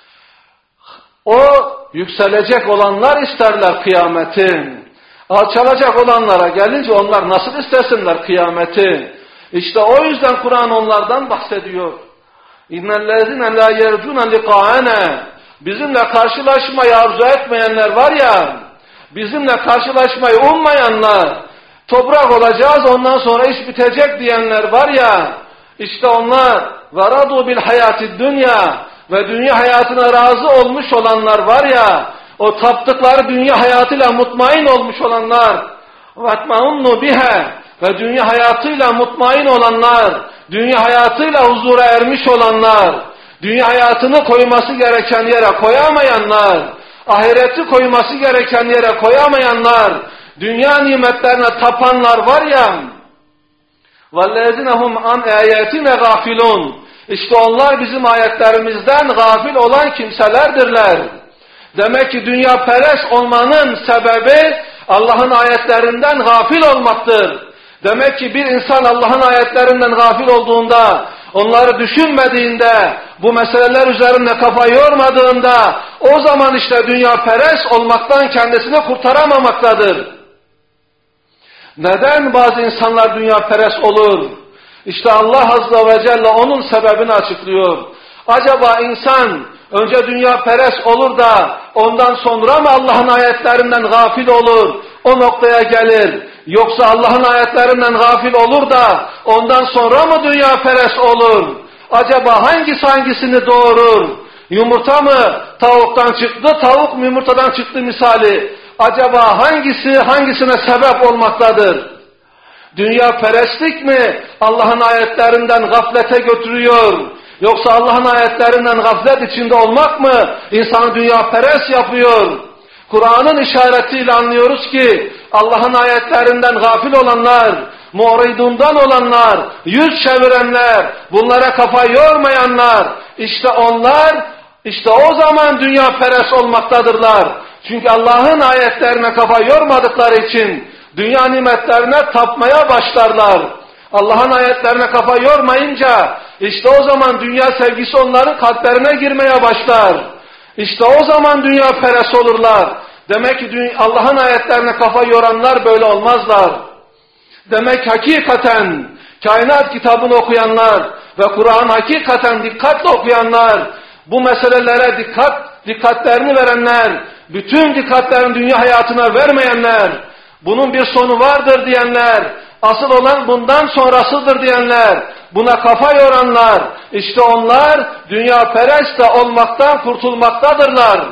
O yükselecek olanlar isterler kıyametin. Alçalacak olanlara gelince onlar nasıl istesinler kıyameti? İşte o yüzden Kur'an onlardan bahsediyor. İnnellezine la yercuna liqa'ana. Bizimle karşılaşmayı arzu etmeyenler var ya, bizimle karşılaşmayı ummayanlar, toprak olacağız ondan sonra iş bitecek diyenler var ya, işte onlar varadu bil hayatid dünya ve dünya hayatına razı olmuş olanlar var ya, o taptıkları dünya hayatıyla mutmain olmuş olanlar, vatmaunnu biha ve dünya hayatıyla mutmain olanlar, dünya hayatıyla huzura ermiş olanlar, dünya hayatını koyması gereken yere koyamayanlar, ahireti koyması gereken yere koyamayanlar, dünya nimetlerine tapanlar var ya, وَالَّذِينَ هُمْ عَنْ آيَاتِنَا غَافِلُونَ. İşte onlar bizim ayetlerimizden gafil olan kimselerdirler. Demek ki dünya perest olmanın sebebi Allah'ın ayetlerinden gafil olmaktır. Demek ki bir insan Allah'ın ayetlerinden gafil olduğunda, onları düşünmediğinde, bu meseleler üzerine kafa yormadığında, o zaman işte dünya perest olmaktan kendisini kurtaramamaktadır. Neden bazı insanlar dünya perest olur? İşte Allah Azze ve Celle onun sebebini açıklıyor. Acaba insan önce dünya perest olur da ondan sonra mı Allah'ın ayetlerinden gafil olur, o noktaya gelir? Yoksa Allah'ın ayetlerinden gafil olur da ondan sonra mı dünya perest olur? Acaba hangisi hangisini doğurur? Yumurta mı tavuktan çıktı, tavuk mu yumurtadan çıktı misali? Acaba hangisi hangisine sebep olmaktadır? Dünya perestlik mi Allah'ın ayetlerinden gaflete götürüyor? Yoksa Allah'ın ayetlerinden gaflet içinde olmak mı insanı dünya perest yapıyor? Kur'an'ın işaretiyle anlıyoruz ki Allah'ın ayetlerinden gafil olanlar, mu'ridundan olanlar, yüz çevirenler, bunlara kafa yormayanlar, işte onlar, işte o zaman dünya perest olmaktadırlar. Çünkü Allah'ın ayetlerine kafa yormadıkları için dünya nimetlerine tapmaya başlarlar. Allah'ın ayetlerine kafa yormayınca işte o zaman dünya sevgisi onların kalplerine girmeye başlar. İşte o zaman dünya perest olurlar. Demek ki Allah'ın ayetlerine kafa yoranlar böyle olmazlar. Demek hakikaten kainat kitabını okuyanlar ve Kur'an hakikaten dikkatle okuyanlar, bu meselelere dikkatlerini verenler, bütün dikkatlerini dünya hayatına vermeyenler, bunun bir sonu vardır diyenler, asıl olan bundan sonrasıdır diyenler, buna kafa yoranlar, işte onlar dünya perest de olmaktan kurtulmaktadırlar.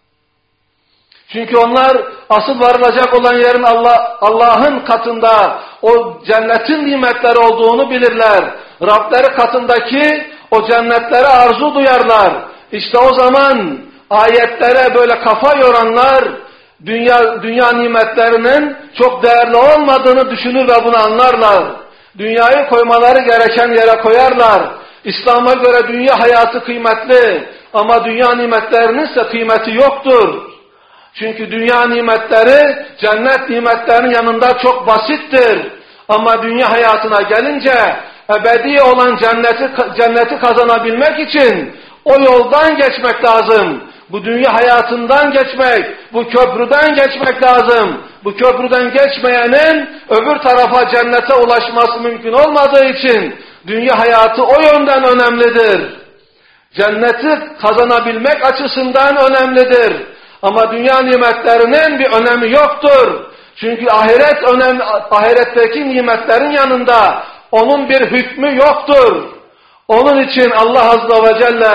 Çünkü onlar asıl varılacak olan yerin Allah'ın katında o cennetin nimetleri olduğunu bilirler. Rableri katındaki o cennetlere arzu duyarlar. İşte o zaman ayetlere böyle kafa yoranlar dünya nimetlerinin çok değerli olmadığını düşünür ve bunu anlarlar. Dünyayı koymaları gereken yere koyarlar. İslam'a göre dünya hayatı kıymetli ama dünya nimetlerinin ise kıymeti yoktur. Çünkü dünya nimetleri cennet nimetlerinin yanında çok basittir. Ama dünya hayatına gelince ebedi olan cenneti kazanabilmek için o yoldan geçmek lazım. Bu dünya hayatından geçmek, bu köprüden geçmek lazım. Bu köprüden geçmeyenin öbür tarafa cennete ulaşması mümkün olmadığı için dünya hayatı o yönden önemlidir. Cenneti kazanabilmek açısından önemlidir. Ama dünya nimetlerinin bir önemi yoktur. Çünkü ahiretteki nimetlerin yanında onun bir hükmü yoktur. Onun için Allah Azze ve Celle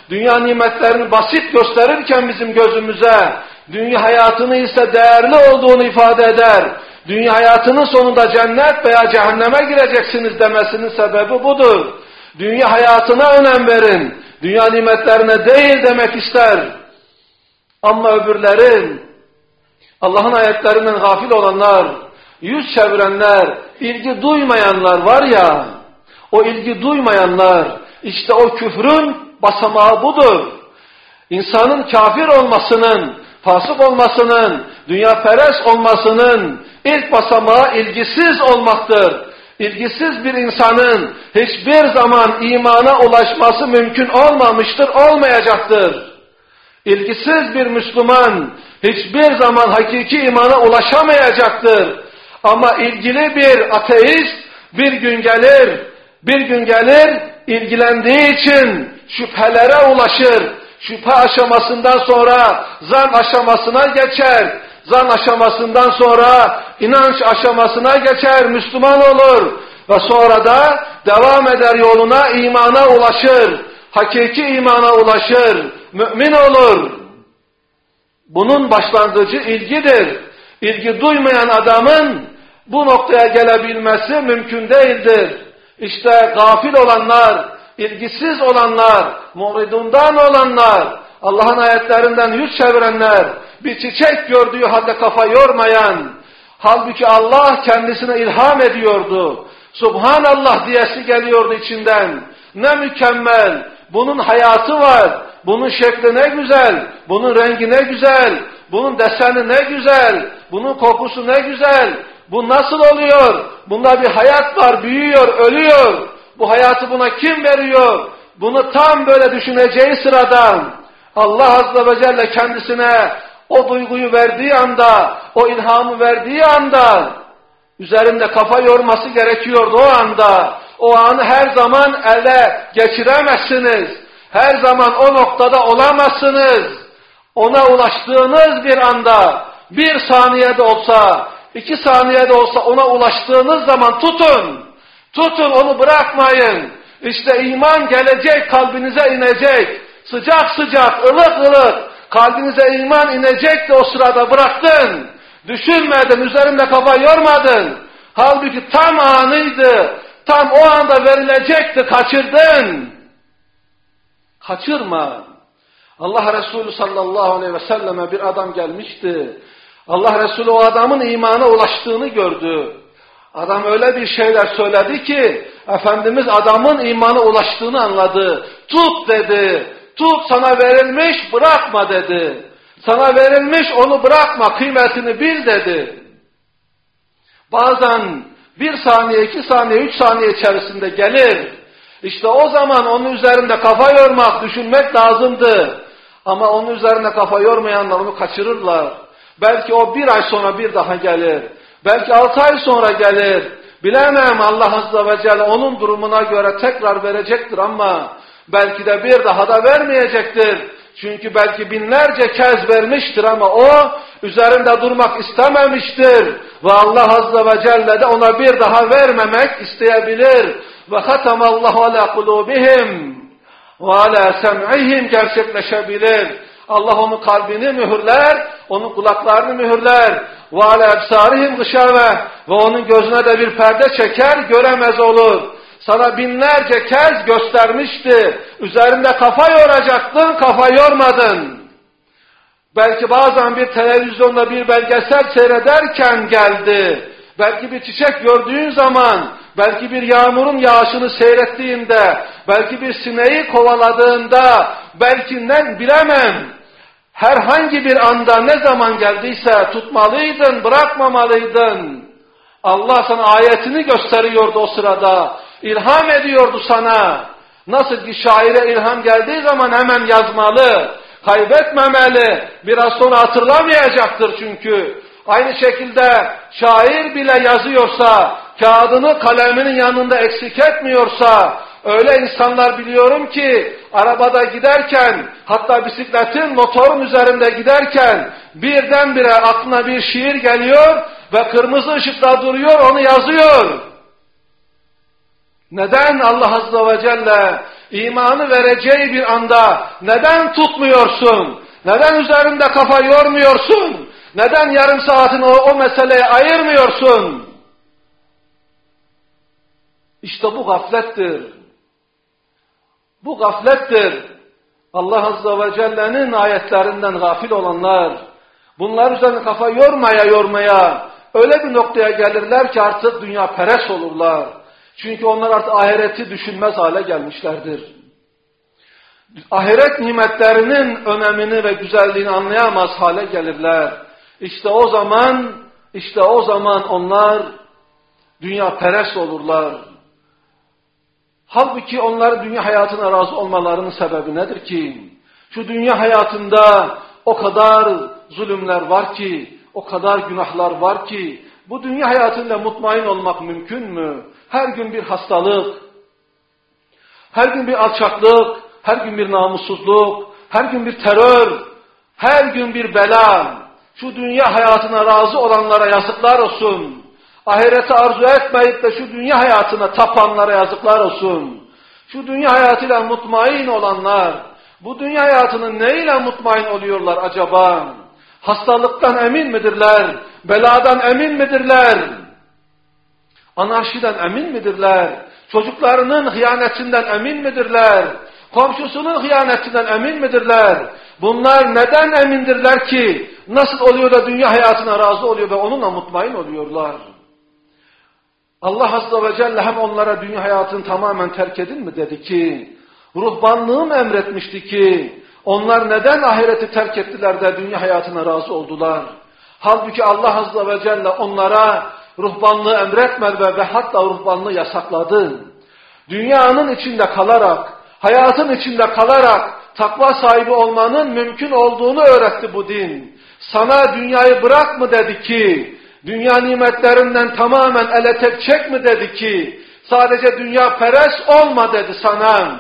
dünya nimetlerini basit gösterirken bizim gözümüze, dünya hayatını ise değerli olduğunu ifade eder. Dünya hayatının sonunda cennet veya cehenneme gireceksiniz demesinin sebebi budur. Dünya hayatına önem verin, dünya nimetlerine değil demek ister. Ama öbürlerin, Allah'ın ayetlerinden gafil olanlar, yüz çevirenler, ilgi duymayanlar var ya, o ilgi duymayanlar, işte o küfrün basamağı budur. İnsanın kafir olmasının, fasık olmasının, dünyaperest olmasının ilk basamağı ilgisiz olmaktır. İlgisiz bir insanın hiçbir zaman imana ulaşması mümkün olmamıştır, olmayacaktır. İlgisiz bir Müslüman hiçbir zaman hakiki imana ulaşamayacaktır. Ama ilgili bir ateist bir gün gelir, ilgilendiği için şüphelere ulaşır. Şüphe aşamasından sonra zan aşamasına geçer. Zan aşamasından sonra inanç aşamasına geçer, Müslüman olur. Ve sonra da devam eder yoluna, imana ulaşır. Hakiki imana ulaşır, mümin olur. Bunun başlangıcı ilgidir. İlgi duymayan adamın bu noktaya gelebilmesi mümkün değildir. İşte gafil olanlar, ilgisiz olanlar, muridundan olanlar, Allah'ın ayetlerinden yüz çevirenler, bir çiçek gördüğü halde kafa yormayan, halbuki Allah kendisine ilham ediyordu. Subhanallah diyesi geliyordu içinden. Ne mükemmel, bunun hayatı var, bunun şekli ne güzel, bunun rengi ne güzel, bunun deseni ne güzel, bunun kokusu ne güzel, bu nasıl oluyor? Bunda bir hayat var, büyüyor, ölüyor. Bu hayatı buna kim veriyor? Bunu tam böyle düşüneceği sıradan Allah Azze ve Celle kendisine o duyguyu verdiği anda, o ilhamı verdiği anda üzerinde kafa yorması gerekiyordu o anda. O anı her zaman ele geçiremezsiniz. Her zaman o noktada olamazsınız. Ona ulaştığınız bir anda, bir saniyede olsa, 2 saniyede olsa ona ulaştığınız zaman tutun. Tutun, onu bırakmayın. İşte iman gelecek, kalbinize inecek. Sıcak sıcak, ılık ılık kalbinize iman inecek de o sırada bıraktın. Düşünmedin, üzerinde kafa yormadın. Halbuki tam anıydı. Tam o anda verilecekti, kaçırdın. Kaçırma. Allah Resulü sallallahu aleyhi ve selleme bir adam gelmişti. Allah Resulü o adamın imana ulaştığını gördü. Adam öyle bir şeyler söyledi ki Efendimiz adamın imana ulaştığını anladı. Tut dedi. Tut, sana verilmiş, bırakma dedi. Sana verilmiş, onu bırakma, kıymetini bil dedi. Bazen 1 saniye, 2 saniye, 3 saniye içerisinde gelir. İşte o zaman onun üzerinde kafa yormak, düşünmek lazımdı. Ama onun üzerine kafa yormayanlar onu kaçırırlar. Belki o 1 ay sonra bir daha gelir. Belki 6 ay sonra gelir. Bilemem, Allah Azze ve Celle onun durumuna göre tekrar verecektir ama belki de bir daha da vermeyecektir. Çünkü belki binlerce kez vermiştir ama o üzerinde durmak istememiştir. Ve Allah Azze ve Celle de ona bir daha vermemek isteyebilir. Ve hatamallahu ala kulubihim ve ala sem'ihim gerçekleşebilir. Allah onun kalbini mühürler, onun kulaklarını mühürler. Ve ala ebsarihim gışave ve onun gözüne de bir perde çeker, göremez olur. Sana binlerce kez göstermişti. Üzerinde kafa yoracaktın, kafa yormadın. Belki bazen bir televizyonda bir belgesel seyrederken geldi. Belki bir çiçek gördüğün zaman, belki bir yağmurun yağışını seyrettiğinde, belki bir sineği kovaladığında, belki ne bilemem. Herhangi bir anda ne zaman geldiyse tutmalıydın, bırakmamalıydın. Allah sana ayetini gösteriyordu o sırada. İlham ediyordu sana. Nasıl ki şaire ilham geldiği zaman hemen yazmalı, kaybetmemeli. Biraz sonra hatırlamayacaktır çünkü. Aynı şekilde şair bile yazıyorsa, kağıdını kaleminin yanında eksik etmiyorsa, öyle insanlar biliyorum ki arabada giderken, hatta bisikletin, motorun üzerinde giderken birdenbire aklına bir şiir geliyor ve kırmızı ışıkta duruyor, onu yazıyor. Neden? Allah Azze ve Celle imanı vereceği bir anda neden tutmuyorsun? Neden üzerinde kafa yormuyorsun? Neden yarım saatini o meseleye ayırmıyorsun? İşte bu gaflettir. Bu gaflettir. Allah Azze ve Celle'nin ayetlerinden gafil olanlar, bunlar üzerine kafa yormaya öyle bir noktaya gelirler ki artık dünya perest olurlar. Çünkü onlar artık ahireti düşünmez hale gelmişlerdir. Ahiret nimetlerinin önemini ve güzelliğini anlayamaz hale gelirler. İşte o zaman onlar dünya perest olurlar. Halbuki onlar dünya hayatına razı olmalarının sebebi nedir ki? Şu dünya hayatında o kadar zulümler var ki, o kadar günahlar var ki, bu dünya hayatıyla mutmain olmak mümkün mü? Her gün bir hastalık, her gün bir alçaklık, her gün bir namussuzluk, her gün bir terör, her gün bir bela. Şu dünya hayatına razı olanlara yazıklar olsun. Ahireti arzu etmeyip de şu dünya hayatına tapanlara yazıklar olsun. Şu dünya hayatıyla mutmain olanlar, bu dünya hayatının neyle mutmain oluyorlar acaba? Hastalıktan emin midirler? Beladan emin midirler? Anarşiden emin midirler? Çocuklarının hıyanetinden emin midirler? Komşusunun hıyanetinden emin midirler? Bunlar neden emindirler ki? Nasıl oluyor da dünya hayatına razı oluyor ve onunla mutmain oluyorlar? Allah Azze ve Celle hem onlara dünya hayatını tamamen terk edin mi dedi ki, ruhbanlığı mı emretmişti ki, onlar neden ahireti terk ettiler de dünya hayatına razı oldular? Halbuki Allah Azze ve Celle onlara ruhbanlığı emretmedi ve hatta ruhbanlığı yasakladı. Dünyanın içinde kalarak, hayatın içinde kalarak takva sahibi olmanın mümkün olduğunu öğretti bu din. Sana dünyayı bırak mı dedi ki, dünya nimetlerinden tamamen ele tek çek mi dedi ki, sadece dünya perest olma dedi sana.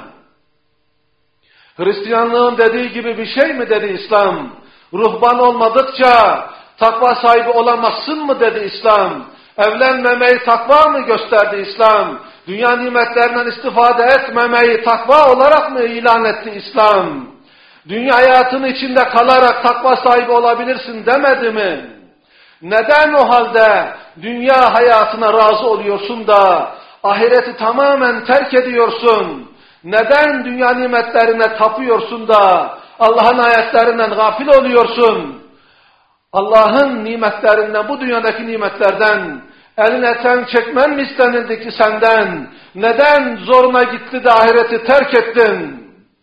Hristiyanlığın dediği gibi bir şey mi dedi İslam? Ruhban olmadıkça takva sahibi olamazsın mı dedi İslam? Evlenmemeyi takva mı gösterdi İslam? Dünya nimetlerinden istifade etmemeyi takva olarak mı ilan etti İslam? Dünya hayatının içinde kalarak takva sahibi olabilirsin demedi mi? Neden o halde dünya hayatına razı oluyorsun da ahireti tamamen terk ediyorsun? Neden dünya nimetlerine tapıyorsun da Allah'ın ayetlerinden gafil oluyorsun? Allah'ın nimetlerinden, bu dünyadaki nimetlerden eline sen çekmen mi istenildi ki senden? Neden zoruna gitti de ahireti terk ettin?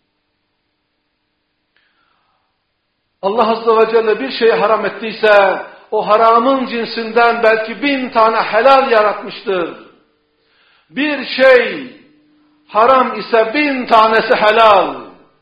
Allah Azze ve Celle bir şeyi haram ettiyse o haramın cinsinden belki 1000 tane helal yaratmıştır. Bir şey haram ise 1000 tanesi helal.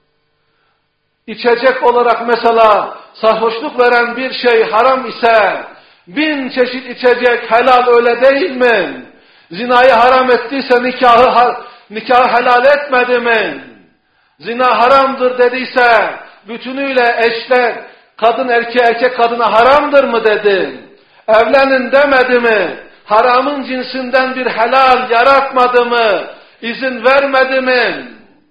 İçecek olarak mesela sarhoşluk veren bir şey haram ise 1000 çeşit içecek helal, öyle değil mi? Zinayı haram ettiyse nikahı helal etmedi mi? Zina haramdır dediyse bütünüyle eşler, kadın erkeğe, erkek kadına haramdır mı dedi? Evlenin demedi mi? Haramın cinsinden bir helal yaratmadı mı? İzin vermedi mi?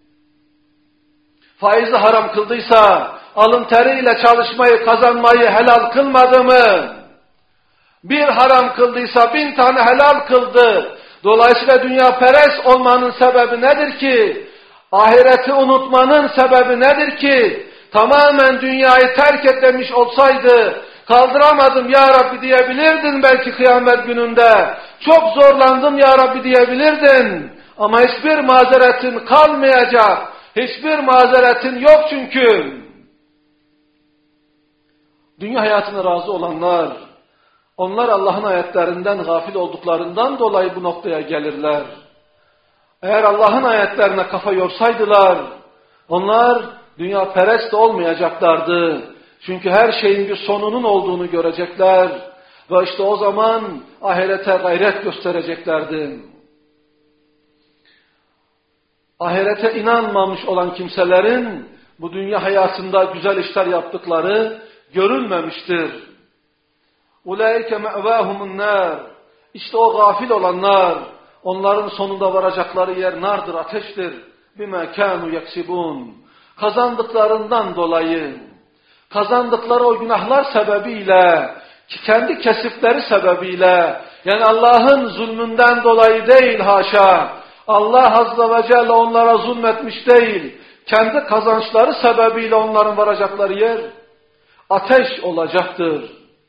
Faizi haram kıldıysa alın teriyle çalışmayı, kazanmayı helal kılmadı mı? Bir haram kıldıysa 1000 tane helal kıldı. Dolayısıyla dünya perest olmanın sebebi nedir ki? Ahireti unutmanın sebebi nedir ki? Tamamen dünyayı terk et demiş olsaydı, kaldıramadım ya Rabbi diyebilirdin belki kıyamet gününde. Çok zorlandım ya Rabbi diyebilirdin. Ama hiçbir mazeretin kalmayacak. Hiçbir mazeretin yok çünkü. Dünya hayatına razı olanlar, onlar Allah'ın ayetlerinden gafil olduklarından dolayı bu noktaya gelirler. Eğer Allah'ın ayetlerine kafa yorsaydılar, onlar dünya perest de olmayacaklardı. Çünkü her şeyin bir sonunun olduğunu görecekler ve işte o zaman ahirete gayret göstereceklerdi. Ahirete inanmamış olan kimselerin bu dünya hayatında güzel işler yaptıkları görülmemiştir. Ulaike me'vahumun nar. İşte o gafil olanlar, onların sonunda varacakları yer nardır, ateştir. bima kanu yaksibun. Kazandıklarından dolayı, kazandıkları o günahlar sebebiyle, kendi kesipleri sebebiyle, yani Allah'ın zulmünden dolayı değil haşa, Allah Azze ve Celle onlara zulmetmiş değil, kendi kazançları sebebiyle onların varacakları yer ateş olacaktır.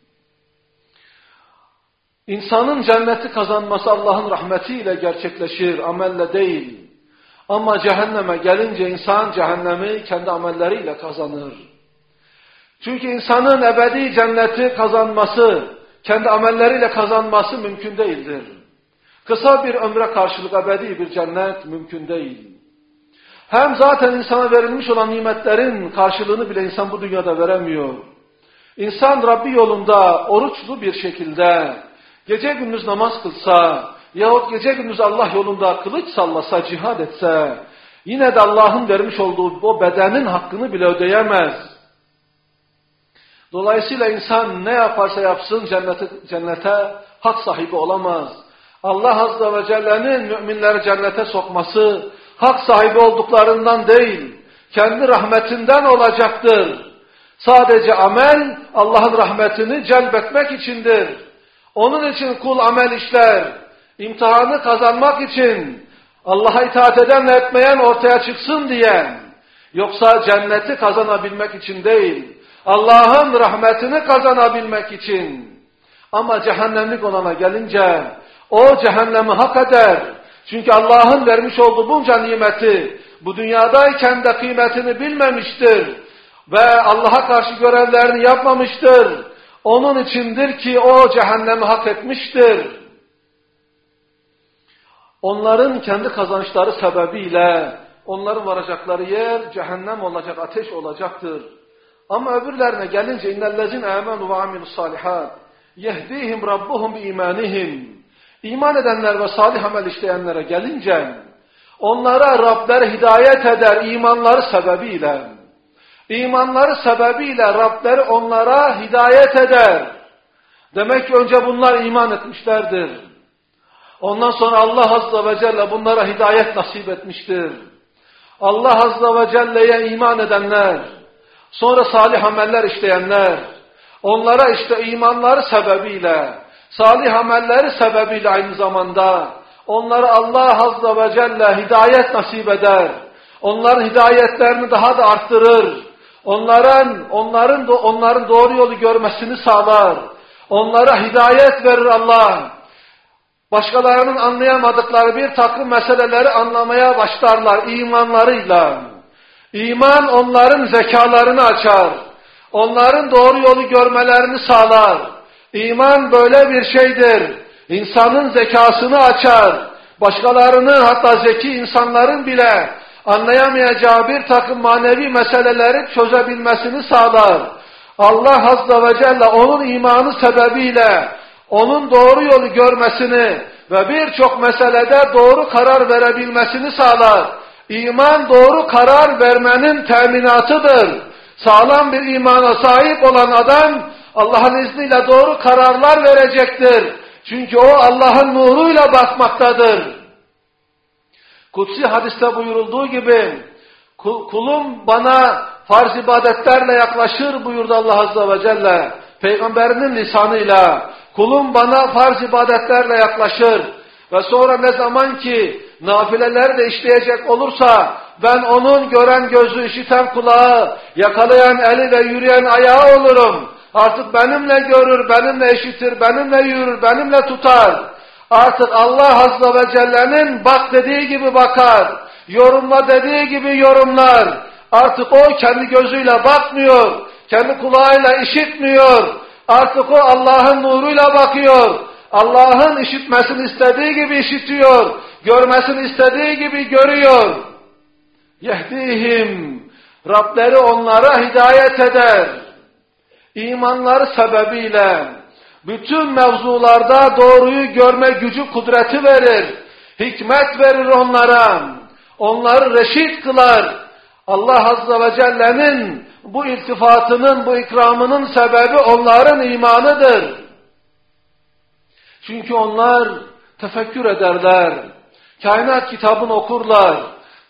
İnsanın cenneti kazanması Allah'ın rahmetiyle gerçekleşir, amelle değil. Ama cehenneme gelince insan cehennemi kendi amelleriyle kazanır. Çünkü insanın ebedi cenneti kazanması, kendi amelleriyle kazanması mümkün değildir. Kısa bir ömre karşılık ebedi bir cennet mümkün değil. Hem zaten insana verilmiş olan nimetlerin karşılığını bile insan bu dünyada veremiyor. İnsan Rabbi yolunda oruçlu bir şekilde gece gündüz namaz kılsa yahut gece gündüz Allah yolunda kılıç sallasa, cihad etse yine de Allah'ın vermiş olduğu o bedenin hakkını bile ödeyemez. Dolayısıyla insan ne yaparsa yapsın cennete hak sahibi olamaz. Allah Azze ve Celle'nin müminleri cennete sokması hak sahibi olduklarından değil, kendi rahmetinden olacaktır. Sadece amel Allah'ın rahmetini celbetmek içindir. Onun için kul amel işler, imtihanı kazanmak için Allah'a itaat edenle etmeyen ortaya çıksın diye. Yoksa cenneti kazanabilmek için değil, Allah'ın rahmetini kazanabilmek için. Ama cehennemlik olana gelince o cehennemi hak eder. Çünkü Allah'ın vermiş olduğu bunca nimeti bu dünyadayken de kıymetini bilmemiştir. Ve Allah'a karşı görevlerini yapmamıştır. Onun içindir ki o cehennemi hak etmiştir. Onların kendi kazançları sebebiyle onların varacakları yer cehennem olacak, ateş olacaktır. Ama öbürlerine gelince innellezine amenu ve amilussalihat yehdihim rabbuhum biimanihim. İman edenler ve salih amel işleyenlere gelince onlara Rableri hidayet eder imanları sebebiyle. İmanları sebebiyle Rableri onlara hidayet eder. Demek ki önce bunlar iman etmişlerdir. Ondan sonra Allah Azze ve Celle bunlara hidayet nasip etmiştir. Allah Azze ve Celle'ye iman edenler, sonra salih ameller işleyenler, onlara işte imanları sebebiyle, salih amelleri sebebiyle aynı zamanda onlara Allah Azze ve Celle hidayet nasip eder. Onların hidayetlerini daha da arttırır. Onların doğru yolu görmesini sağlar. Onlara hidayet verir Allah. Başkalarının anlayamadıkları bir takım meseleleri anlamaya başlarlar imanlarıyla. İman onların zekalarını açar. Onların doğru yolu görmelerini sağlar. İman böyle bir şeydir. İnsanın zekasını açar. Başkalarının hatta zeki insanların bile anlayamayacağı bir takım manevi meseleleri çözebilmesini sağlar. Allah Azze ve Celle onun imanı sebebiyle onun doğru yolu görmesini ve birçok meselede doğru karar verebilmesini sağlar. İman doğru karar vermenin teminatıdır. Sağlam bir imana sahip olan adam Allah'ın izniyle doğru kararlar verecektir. Çünkü o Allah'ın nuruyla bakmaktadır. Kutsi hadiste buyurulduğu gibi kulum bana farz ibadetlerle yaklaşır buyurdu Allah Azze ve Celle. Peygamberinin lisanıyla kulum bana farz ibadetlerle yaklaşır ve sonra ne zaman ki nafileler de işleyecek olursa ben onun gören gözü, işiten kulağı, yakalayan eli ve yürüyen ayağı olurum. Artık benimle görür, benimle işitir, benimle yürür, benimle tutar. Artık Allah Azze ve Celle'nin bak dediği gibi bakar, yorumla dediği gibi yorumlar. Artık o kendi gözüyle bakmıyor, kendi kulağıyla işitmiyor. Artık o Allah'ın nuruyla bakıyor. Allah'ın işitmesini istediği gibi işitiyor, görmesini istediği gibi görüyor. Yehdihim, Rableri onlara hidayet eder. İmanları sebebiyle bütün mevzularda doğruyu görme gücü, kudreti verir. Hikmet verir onlara. Onları reşit kılar. Allah Azze ve Celle'nin bu iltifatının, bu ikramının sebebi onların imanıdır. Çünkü onlar tefekkür ederler. Kainat kitabını okurlar.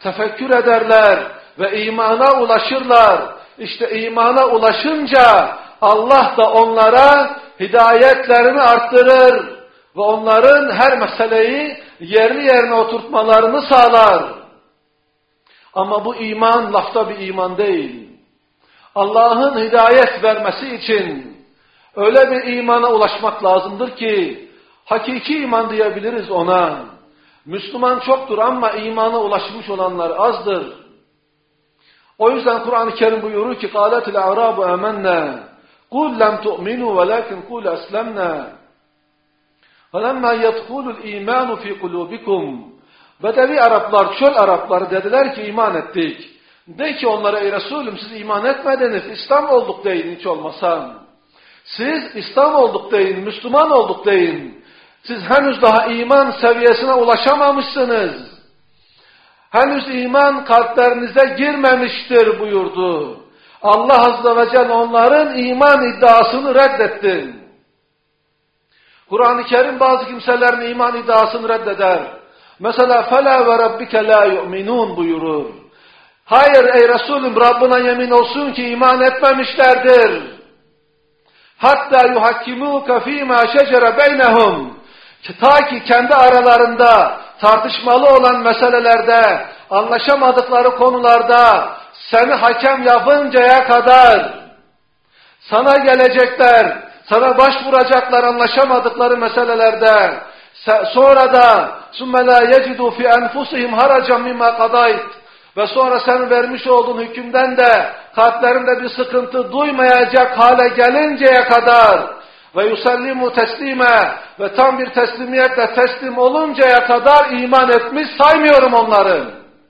tefekkür ederler ve imana ulaşırlar. İşte imana ulaşınca Allah da onlara hidayetlerini arttırır ve onların her meseleyi yerli yerine oturtmalarını sağlar. Ama bu iman lafta bir iman değil. Allah'ın hidayet vermesi için öyle bir imana ulaşmak lazımdır ki hakiki iman diyebiliriz ona. Müslüman çoktur ama imana ulaşmış olanlar azdır. O yüzden Kur'an-ı Kerim buyurur ki قَالَتِ الْاَعْرَابُ اَمَنَّا قُلْ لَمْ تُؤْمِنُوا وَلَكِنْ قُلْ أَسْلَمْنَا وَلَمَّا يَدْخُلُ الْا۪يمَانُ ف۪ي قُلُوبِكُمْ Bedevi Araplar, çöl Arapları dediler ki iman ettik. De ki onlara ey Resulüm siz iman etmediniz, İslam olduk deyin hiç olmasa. Siz İslam olduk deyin, Müslüman olduk deyin. Siz henüz daha iman seviyesine ulaşamamışsınız. Henüz iman kalplerinize girmemiştir buyurdu. Allah Azze ve Celle onların iman iddiasını reddetti. Kur'an-ı Kerim bazı kimselerin iman iddiasını reddeder. Mesela فَلَا وَرَبِّكَ لَا يُؤْمِنُونَ buyurur. Hayır ey Resulüm Rabbına yemin olsun ki iman etmemişlerdir. Hatta yuhakkimuka fîmâ şecere beynehum. Ta ki kendi aralarında tartışmalı olan meselelerde, anlaşamadıkları konularda seni hakem yapıncaya kadar sana gelecekler, sana başvuracaklar anlaşamadıkları meselelerde. Sonra da ثُمَّ لَا يَجِدُوا فِي أَنْفُسِهِمْ هَرَجًا مِمَّا قَضَيْتَ Ve sonra senin vermiş olduğun hükümden de kalplerinde bir sıkıntı duymayacak hale gelinceye kadar ve yusallimu teslime ve tam bir teslimiyetle teslim oluncaya kadar iman etmiş saymıyorum onları.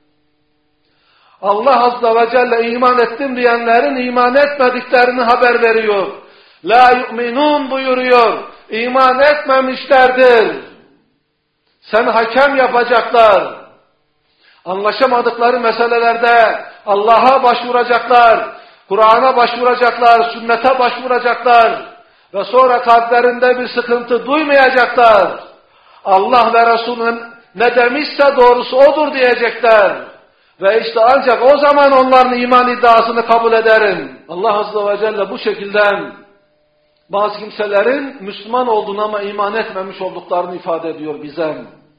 Allah Azze ve Celle iman ettim diyenlerin iman etmediklerini haber veriyor. La yu'minun buyuruyor. İman etmemişlerdir. Seni hakem yapacaklar. Anlaşamadıkları meselelerde Allah'a başvuracaklar, Kur'an'a başvuracaklar, sünnete başvuracaklar ve sonra kalplerinde bir sıkıntı duymayacaklar. Allah ve Resulü'nün ne demişse doğrusu odur diyecekler. Ve işte ancak o zaman onların iman iddiasını kabul ederim. Allah Azze ve Celle bu şekilde bazı kimselerin Müslüman olduğunu ama iman etmemiş olduklarını ifade ediyor bize.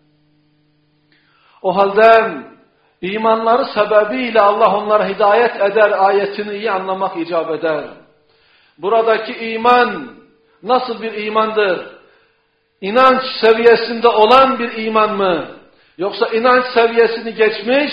O halde imanları sebebiyle Allah onlara hidayet eder ayetini iyi anlamak icap eder. Buradaki iman nasıl bir imandır? İnanç seviyesinde olan bir iman mı? Yoksa inanç seviyesini geçmiş,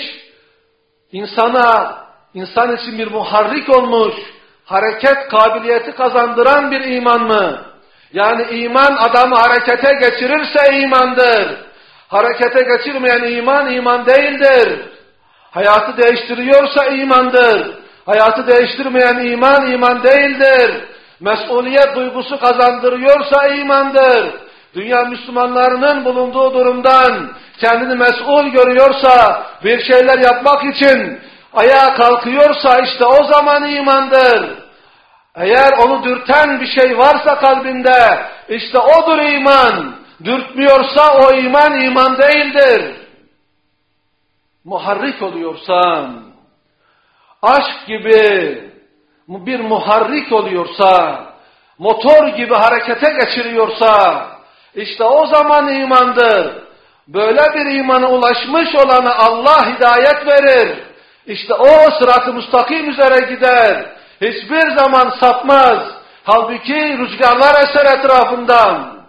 insan için bir muharrik olmuş, hareket kabiliyeti kazandıran bir iman mı? Yani iman adamı harekete geçirirse imandır. Harekete geçirmeyen iman değildir. Hayatı değiştiriyorsa imandır. Hayatı değiştirmeyen iman değildir. Mesuliyet duygusu kazandırıyorsa imandır. Dünya Müslümanlarının bulunduğu durumdan kendini mesul görüyorsa, bir şeyler yapmak için ayağa kalkıyorsa işte o zaman imandır. Eğer onu dürten bir şey varsa kalbinde işte odur iman. Dürtmüyorsa o iman değildir. Muharrik oluyorsan, aşk gibi bir muharrik oluyorsa, motor gibi harekete geçiriyorsa, işte o zaman imandır. Böyle bir imana ulaşmış olana Allah hidayet verir. İşte o sırat-ı müstakim üzere gider. Hiçbir zaman sapmaz. Halbuki rüzgarlar eser etrafından.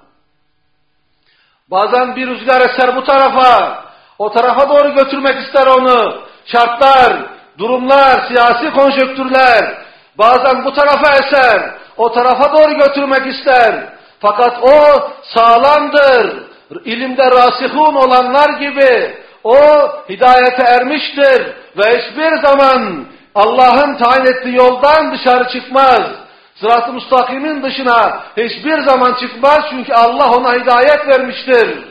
Bazen bir rüzgar eser bu tarafa, o tarafa doğru götürmek ister onu. Şartlar, durumlar, siyasi konjonktürler. Bazen bu tarafa eser, o tarafa doğru götürmek ister. Fakat o sağlamdır. İlimde rasihun olanlar gibi o hidayete ermiştir ve hiçbir zaman Allah'ın tayin ettiği yoldan dışarı çıkmaz. Sırat-ı müstakimin dışına hiçbir zaman çıkmaz çünkü Allah ona hidayet vermiştir.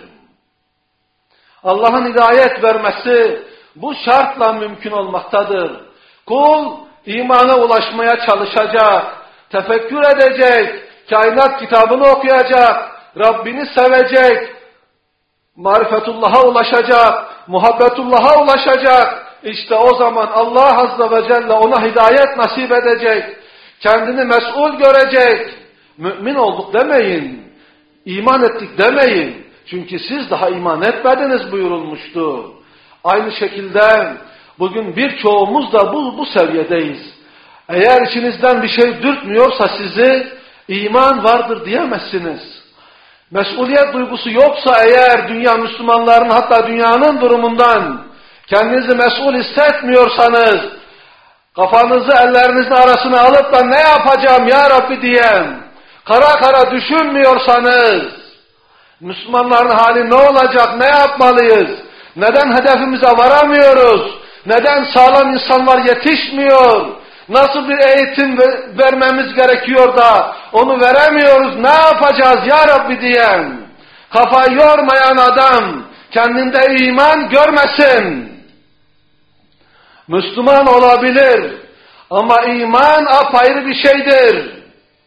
Allah'ın hidayet vermesi bu şartla mümkün olmaktadır. Kul imana ulaşmaya çalışacak, tefekkür edecek, kainat kitabını okuyacak, Rabbini sevecek, marifetullah'a ulaşacak, muhabbetullah'a ulaşacak, işte o zaman Allah Azze ve Celle ona hidayet nasip edecek. Kendini mesul görecek. Mümin olduk demeyin. İman ettik demeyin. Çünkü siz daha iman etmediniz buyurulmuştu. Aynı şekilde bugün birçoğumuz da bu seviyedeyiz. Eğer içinizden bir şey dürtmüyorsa sizi iman vardır diyemezsiniz. Mesuliyet duygusu yoksa eğer dünya Müslümanların hatta dünyanın durumundan kendinizi mesul hissetmiyorsanız kafanızı ellerinizin arasına alıp da ne yapacağım ya Rabbi diyen kara kara düşünmüyorsanız Müslümanların hali ne olacak, ne yapmalıyız, neden hedefimize varamıyoruz, neden sağlam insanlar yetişmiyor, nasıl bir eğitim vermemiz gerekiyor da onu veremiyoruz, ne yapacağız ya Rabbi diyen, kafayı yormayan adam kendinde iman görmesin. Müslüman olabilir ama iman apayrı bir şeydir.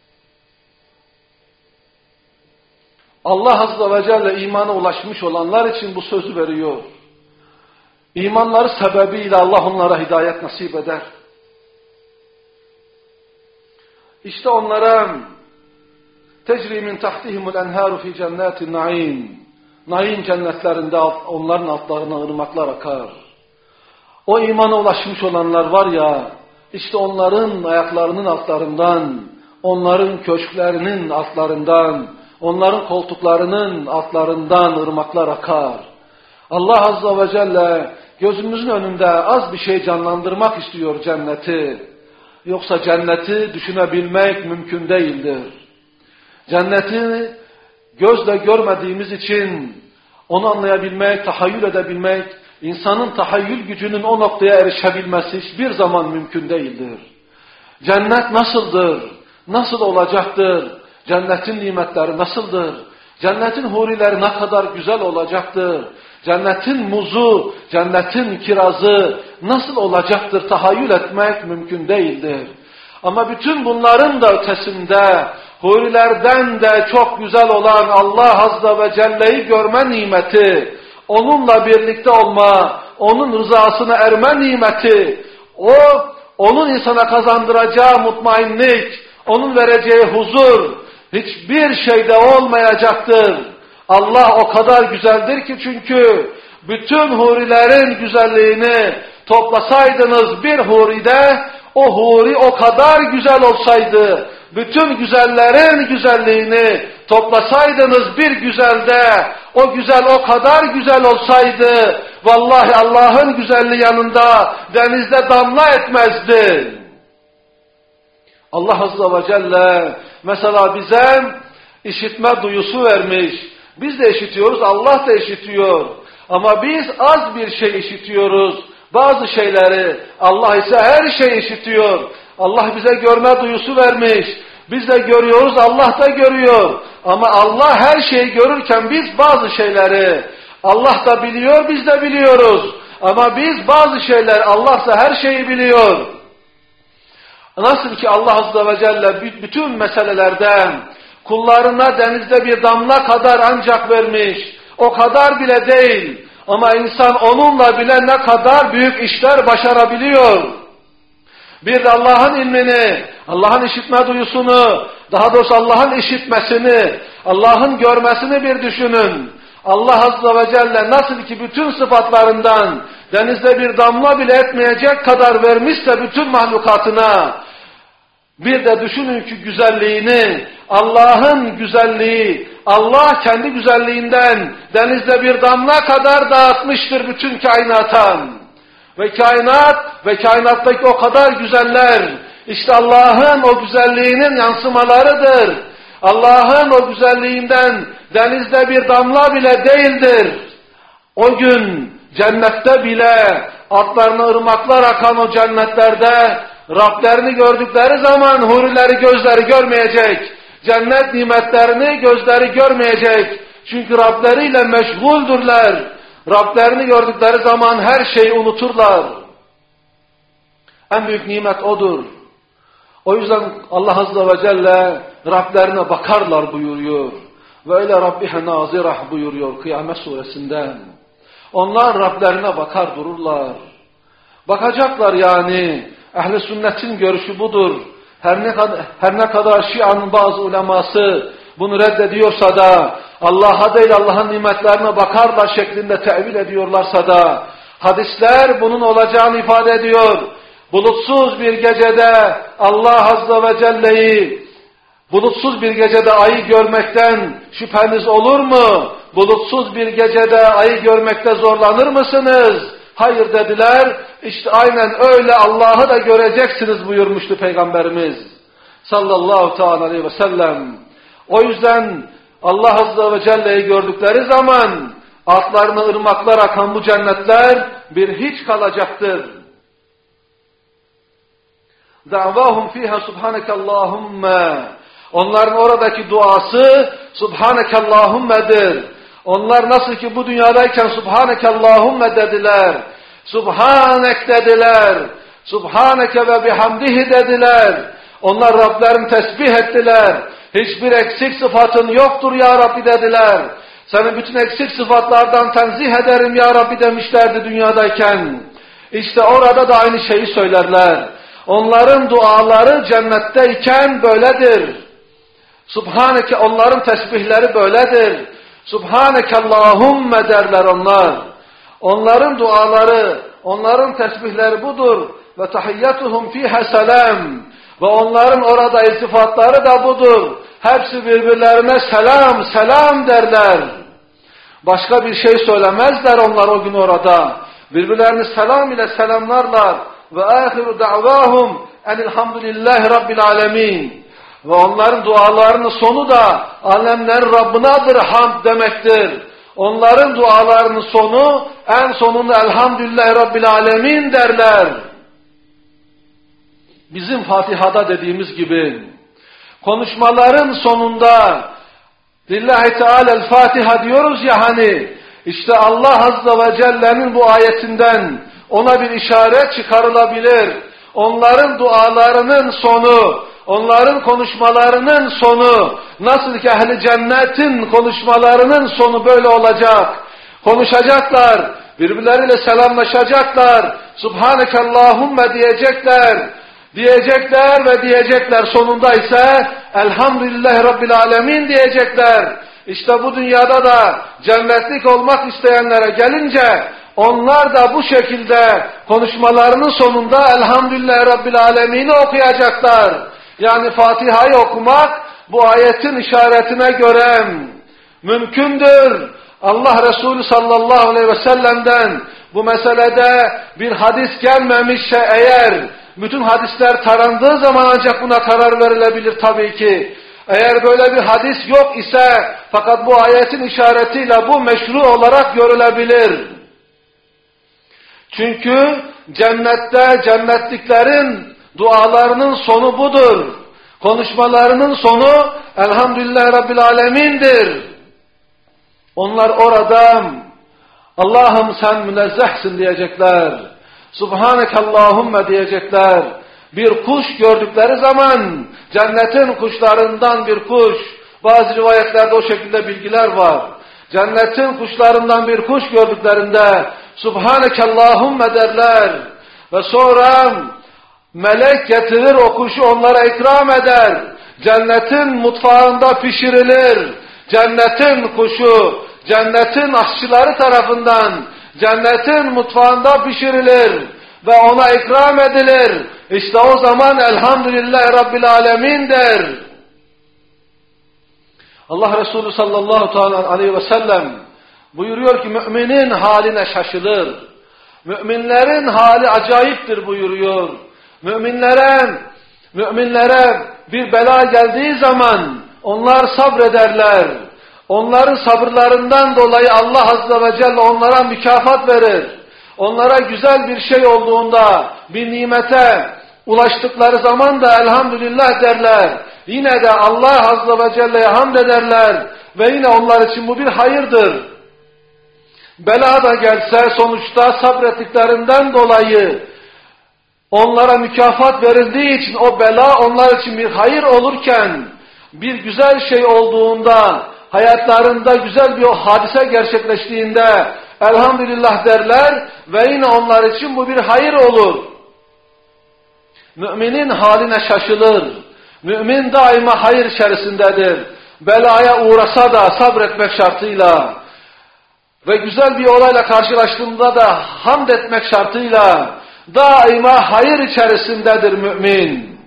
Allah Azze ve Celle imana ulaşmış olanlar için bu sözü veriyor. İmanları sebebiyle Allah onlara hidayet nasip eder. İşte onlara tecri min tahtihimul enharu fi cennetin naim. Naim cennetlerinde onların altlarına ırmaklar akar. O imana ulaşmış olanlar var ya, işte onların ayaklarının altlarından, onların köşklerinin altlarından, onların koltuklarının altlarından ırmaklar akar. Allah Azze ve Celle gözümüzün önünde az bir şey canlandırmak istiyor cenneti. Yoksa cenneti düşünebilmek mümkün değildir. Cenneti gözle görmediğimiz için onu anlayabilmek, tahayyül edebilmek, insanın tahayyül gücünün o noktaya erişebilmesi hiçbir zaman mümkün değildir. Cennet nasıldır? Nasıl olacaktır? Cennetin nimetleri nasıldır? Cennetin hurileri ne kadar güzel olacaktır? Cennetin muzu, cennetin kirazı nasıl olacaktır? Tahayyül etmek mümkün değildir. Ama bütün bunların da ötesinde hurilerden de çok güzel olan Allah Azze ve Celle'yi görme nimeti, onunla birlikte olma, onun rızasına erme nimeti, onun insana kazandıracağı mutmainlik, onun vereceği huzur hiçbir şeyde olmayacaktır. Allah o kadar güzeldir ki çünkü bütün hurilerin güzelliğini toplasaydınız bir huride, o huri o kadar güzel olsaydı, bütün güzellerin güzelliğini toplasaydınız bir güzelde, o güzel o kadar güzel olsaydı, vallahi Allah'ın güzelliği yanında denizde damla etmezdi. Allah Azze ve Celle mesela bize işitme duyusu vermiş. Biz de işitiyoruz, Allah da işitiyor. Ama biz az bir şey işitiyoruz. Bazı şeyleri, Allah ise her şeyi işitiyor. Allah bize görme duyusu vermiş. Biz de görüyoruz, Allah da görüyor. Ama Allah her şeyi görürken biz bazı şeyleri, Allah da biliyor, biz de biliyoruz. Ama biz bazı şeyler, Allah ise her şeyi biliyor. Nasıl ki Allah Azze ve Celle bütün meselelerde kullarına denizde bir damla kadar ancak vermiş, o kadar bile değil. Ama insan onunla bile ne kadar büyük işler başarabiliyor. Bir de Allah'ın ilmini, Allah'ın işitme duyusunu, daha doğrusu Allah'ın işitmesini, Allah'ın görmesini bir düşünün. Allah Azze ve Celle nasıl ki bütün sıfatlarından denizde bir damla bile etmeyecek kadar vermişse bütün mahlukatına, bir de düşünün ki güzelliğini, Allah'ın güzelliği, Allah kendi güzelliğinden denizde bir damla kadar dağıtmıştır bütün kainata. Ve kainat ve kainattaki o kadar güzeller, işte Allah'ın o güzelliğinin yansımalarıdır. Allah'ın o güzelliğinden denizde bir damla bile değildir. O gün cennette bile altlarına ırmaklar akan o cennetlerde Rablerini gördükleri zaman hurileri gözleri görmeyecek. Cennet nimetlerini gözleri görmeyecek. Çünkü Rableriyle meşguldürler. Rablerini gördükleri zaman her şeyi unuturlar. En büyük nimet odur. O yüzden Allah Azze ve Celle Rablerine bakarlar buyuruyor. Ve öyle Rabbihe nazirah buyuruyor Kıyamet Suresi'nden. Onlar Rablerine bakar dururlar. Bakacaklar yani. Ehl-i sünnetin görüşü budur. Her ne kadar Şia'nın bazı uleması bunu reddediyorsa da, Allah'a değil Allah'ın nimetlerine bakarlar şeklinde tevil ediyorlarsa da, hadisler bunun olacağını ifade ediyor. Bulutsuz bir gecede Allah Azze ve Celle'yi, bulutsuz bir gecede ayı görmekten şüpheniz olur mu? Bulutsuz bir gecede ayı görmekte zorlanır mısınız? Hayır dediler. İşte aynen öyle Allah'ı da göreceksiniz buyurmuştu Peygamberimiz sallallahu aleyhi ve sellem. O yüzden Allah Azze ve Celle'yi gördükleri zaman altlarına ırmaklar akan bu cennetler bir hiç kalacaktır. Da'vahum fiha subhanekallahumma. Onların oradaki duası subhanekallahumme'dir. Onlar nasıl ki bu dünyadayken subhanekallahumma dediler. Subhanek dediler. Subhaneke ve bihamdihi dediler. Onlar Rablerini tesbih ettiler. Hiçbir eksik sıfatın yoktur ya Rabbi dediler. Seni bütün eksik sıfatlardan tenzih ederim ya Rabbi demişlerdi dünyadayken. İşte orada da aynı şeyi söylerler. Onların duaları cennetteyken böyledir. Subhaneke, onların tesbihleri böyledir. Subhaneke Allahümme derler onlar. Onların duaları, onların tesbihleri budur. Ve tahiyyatuhum fiha selam. Ve onların orada iltifatları da budur. Hepsi birbirlerine selam, selam derler. Başka bir şey söylemezler onlar o gün orada. Birbirlerini selam ile selamlarlar. Ve ahiru da'vahum enilhamdülillahi rabbil alemin. Ve onların dualarının sonu da alemlerin Rabbinadır hamd demektir. Onların dualarının sonu en sonunda elhamdülillahi rabbil alemin derler. Bizim Fatiha'da dediğimiz gibi konuşmaların sonunda Lillahi Teala'l Fatiha diyoruz ya hani, işte Allah Azze ve Celle'nin bu ayetinden ona bir işaret çıkarılabilir. Onların dualarının sonu, onların konuşmalarının sonu, nasıl ki ehli cennetin konuşmalarının sonu böyle olacak. Konuşacaklar, birbirleriyle selamlaşacaklar, Subhanekallahümme diyecekler. Diyecekler ve diyecekler, sonunda ise Elhamdülillahi Rabbil Alemin diyecekler. İşte bu dünyada da cennetlik olmak isteyenlere gelince onlar da bu şekilde konuşmalarının sonunda Elhamdülillahi Rabbil Alemin'i okuyacaklar. Yani Fatiha'yı okumak bu ayetin işaretine göre mümkündür. Allah Resulü sallallahu aleyhi ve sellem'den bu meselede bir hadis gelmemişse eğer, bütün hadisler tarandığı zaman ancak buna karar verilebilir tabii ki. Eğer böyle bir hadis yok ise fakat bu ayetin işaretiyle bu meşru olarak görülebilir. Çünkü cennette cennetliklerin dualarının sonu budur. Konuşmalarının sonu Elhamdülillahi Rabbil Alemin'dir. Onlar orada Allah'ım sen münezzehsin diyecekler. Subhanekallahümme diyecekler. Bir kuş gördükleri zaman cennetin kuşlarından bir kuş. Bazı rivayetlerde o şekilde bilgiler var. Cennetin kuşlarından bir kuş gördüklerinde Subhanekallahümme derler. Ve sonra melek getirir o kuşu onlara ikram eder. Cennetin mutfağında pişirilir. Cennetin kuşu, cennetin aşçıları tarafından cennetin mutfağında pişirilir ve ona ikram edilir. İşte o zaman Elhamdülillahi Rabbil Alemin der. Allah Resulü sallallahu aleyhi ve sellem buyuruyor ki müminin haline şaşılır. Müminlerin hali acayiptir buyuruyor. Müminlere bir bela geldiği zaman onlar sabrederler. Onların sabırlarından dolayı Allah Azze ve Celle onlara mükafat verir. Onlara güzel bir şey olduğunda, bir nimete ulaştıkları zaman da elhamdülillah derler. Yine de Allah Azze ve Celle'ye hamd ederler ve yine onlar için bu bir hayırdır. Bela da gelse sonuçta sabrettiklerinden dolayı onlara mükafat verildiği için o bela onlar için bir hayır olurken, bir güzel şey olduğunda, hayatlarında güzel bir hadise gerçekleştiğinde elhamdülillah derler ve yine onlar için bu bir hayır olur. Müminin haline şaşılır. Mümin daima hayır içerisindedir. Belaya uğrasa da sabretmek şartıyla ve güzel bir olayla karşılaştığında da hamd etmek şartıyla daima hayır içerisindedir mümin.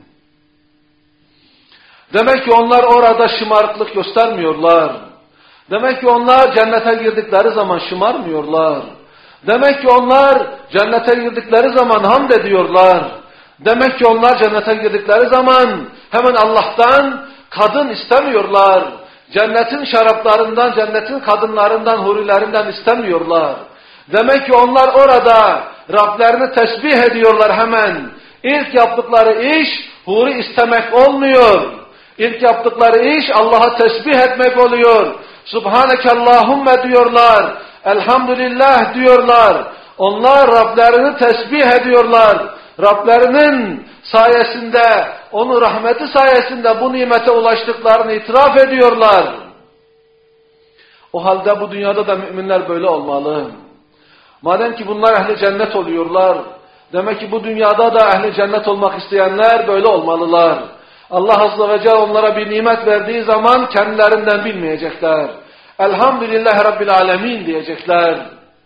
Demek ki onlar orada şımarıklık göstermiyorlar. Demek ki onlar cennete girdikleri zaman şımarmıyorlar. Demek ki onlar cennete girdikleri zaman hamd ediyorlar. Demek ki onlar cennete girdikleri zaman hemen Allah'tan kadın istemiyorlar. Cennetin şaraplarından, cennetin kadınlarından, hurilerinden istemiyorlar. Demek ki onlar orada Rablerini tesbih ediyorlar hemen. İlk yaptıkları iş huri istemek olmuyor. İlk yaptıkları iş Allah'a tesbih etmek oluyor. Subhaneke Allahümme diyorlar. Elhamdülillah diyorlar. Onlar Rablerini tesbih ediyorlar. Rablerinin sayesinde, onun rahmeti sayesinde bu nimete ulaştıklarını itiraf ediyorlar. O halde bu dünyada da müminler böyle olmalı. Madem ki bunlar ehli cennet oluyorlar, demek ki bu dünyada da ehli cennet olmak isteyenler böyle olmalılar. Allah Azze ve Celle onlara bir nimet verdiği zaman kendilerinden bilmeyecekler. Elhamdülillahi Rabbil Alemin diyecekler.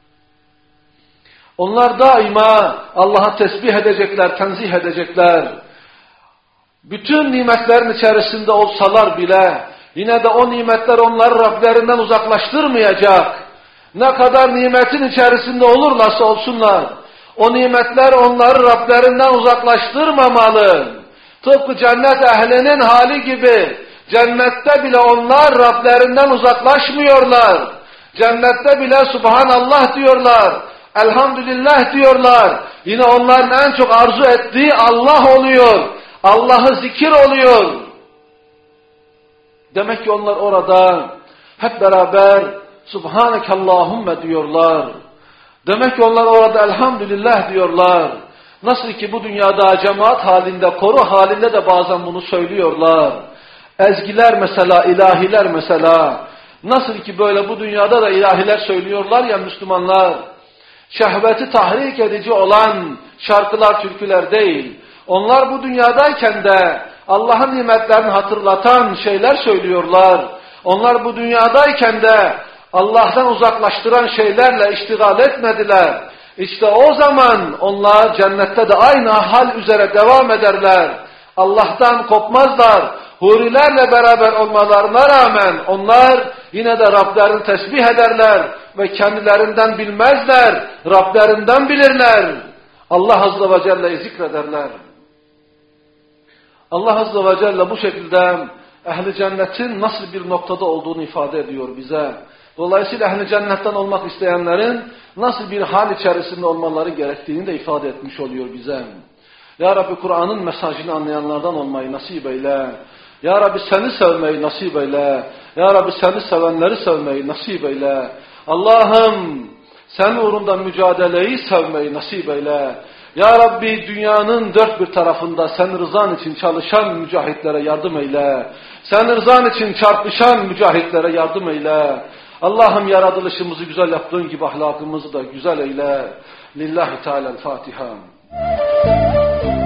Onlar daima Allah'a tesbih edecekler, tenzih edecekler. Bütün nimetlerin içerisinde olsalar bile yine de o nimetler onları Rablerinden uzaklaştırmayacak. Ne kadar nimetin içerisinde olurlarsa olsunlar, o nimetler onları Rablerinden uzaklaştırmamalı. Tıpkı cennet ehlinin hali gibi, cennette bile onlar Rablerinden uzaklaşmıyorlar. Cennette bile Subhanallah diyorlar, Elhamdülillah diyorlar. Yine onların en çok arzu ettiği Allah oluyor. Allah'ı zikir oluyor. Demek ki onlar orada hep beraber Subhaneke Allahümme diyorlar. Demek ki onlar orada elhamdülillah diyorlar. Nasıl ki bu dünyada cemaat halinde, koro halinde de bazen bunu söylüyorlar. Ezgiler mesela, ilahiler mesela. Nasıl ki böyle bu dünyada da ilahiler söylüyorlar ya Müslümanlar. Şehveti tahrik edici olan şarkılar, türküler değil. Onlar bu dünyadayken de Allah'ın nimetlerini hatırlatan şeyler söylüyorlar. Onlar bu dünyadayken de Allah'tan uzaklaştıran şeylerle iştigal etmediler. İşte o zaman onlar cennette de aynı hal üzere devam ederler. Allah'tan kopmazlar. Hurilerle beraber olmalarına rağmen onlar yine de Rablerini tesbih ederler ve kendilerinden bilmezler, Rablerinden bilirler. Allah Azze ve Celle'yi zikrederler. Allah Azze ve Celle bu şekilde ehli cennetin nasıl bir noktada olduğunu ifade ediyor bize. Dolayısıyla ehli cennetten olmak isteyenlerin nasıl bir hal içerisinde olmaları gerektiğini de ifade etmiş oluyor bize. Ya Rabbi Kur'an'ın mesajını anlayanlardan olmayı nasip eyle. Ya Rabbi seni sevmeyi nasip eyle. Ya Rabbi seni sevenleri sevmeyi nasip eyle. Allah'ım sen uğrunda mücadeleyi sevmeyi nasip eyle. Ya Rabbi dünyanın dört bir tarafında sen rızan için çalışan mücahitlere yardım eyle. Sen rızan için çarpışan mücahitlere yardım eyle. Allah'ım yaratılışımızı güzel yaptığın gibi ahlakımızı da güzel eyle. Lillahi Teala'l-Fatiha.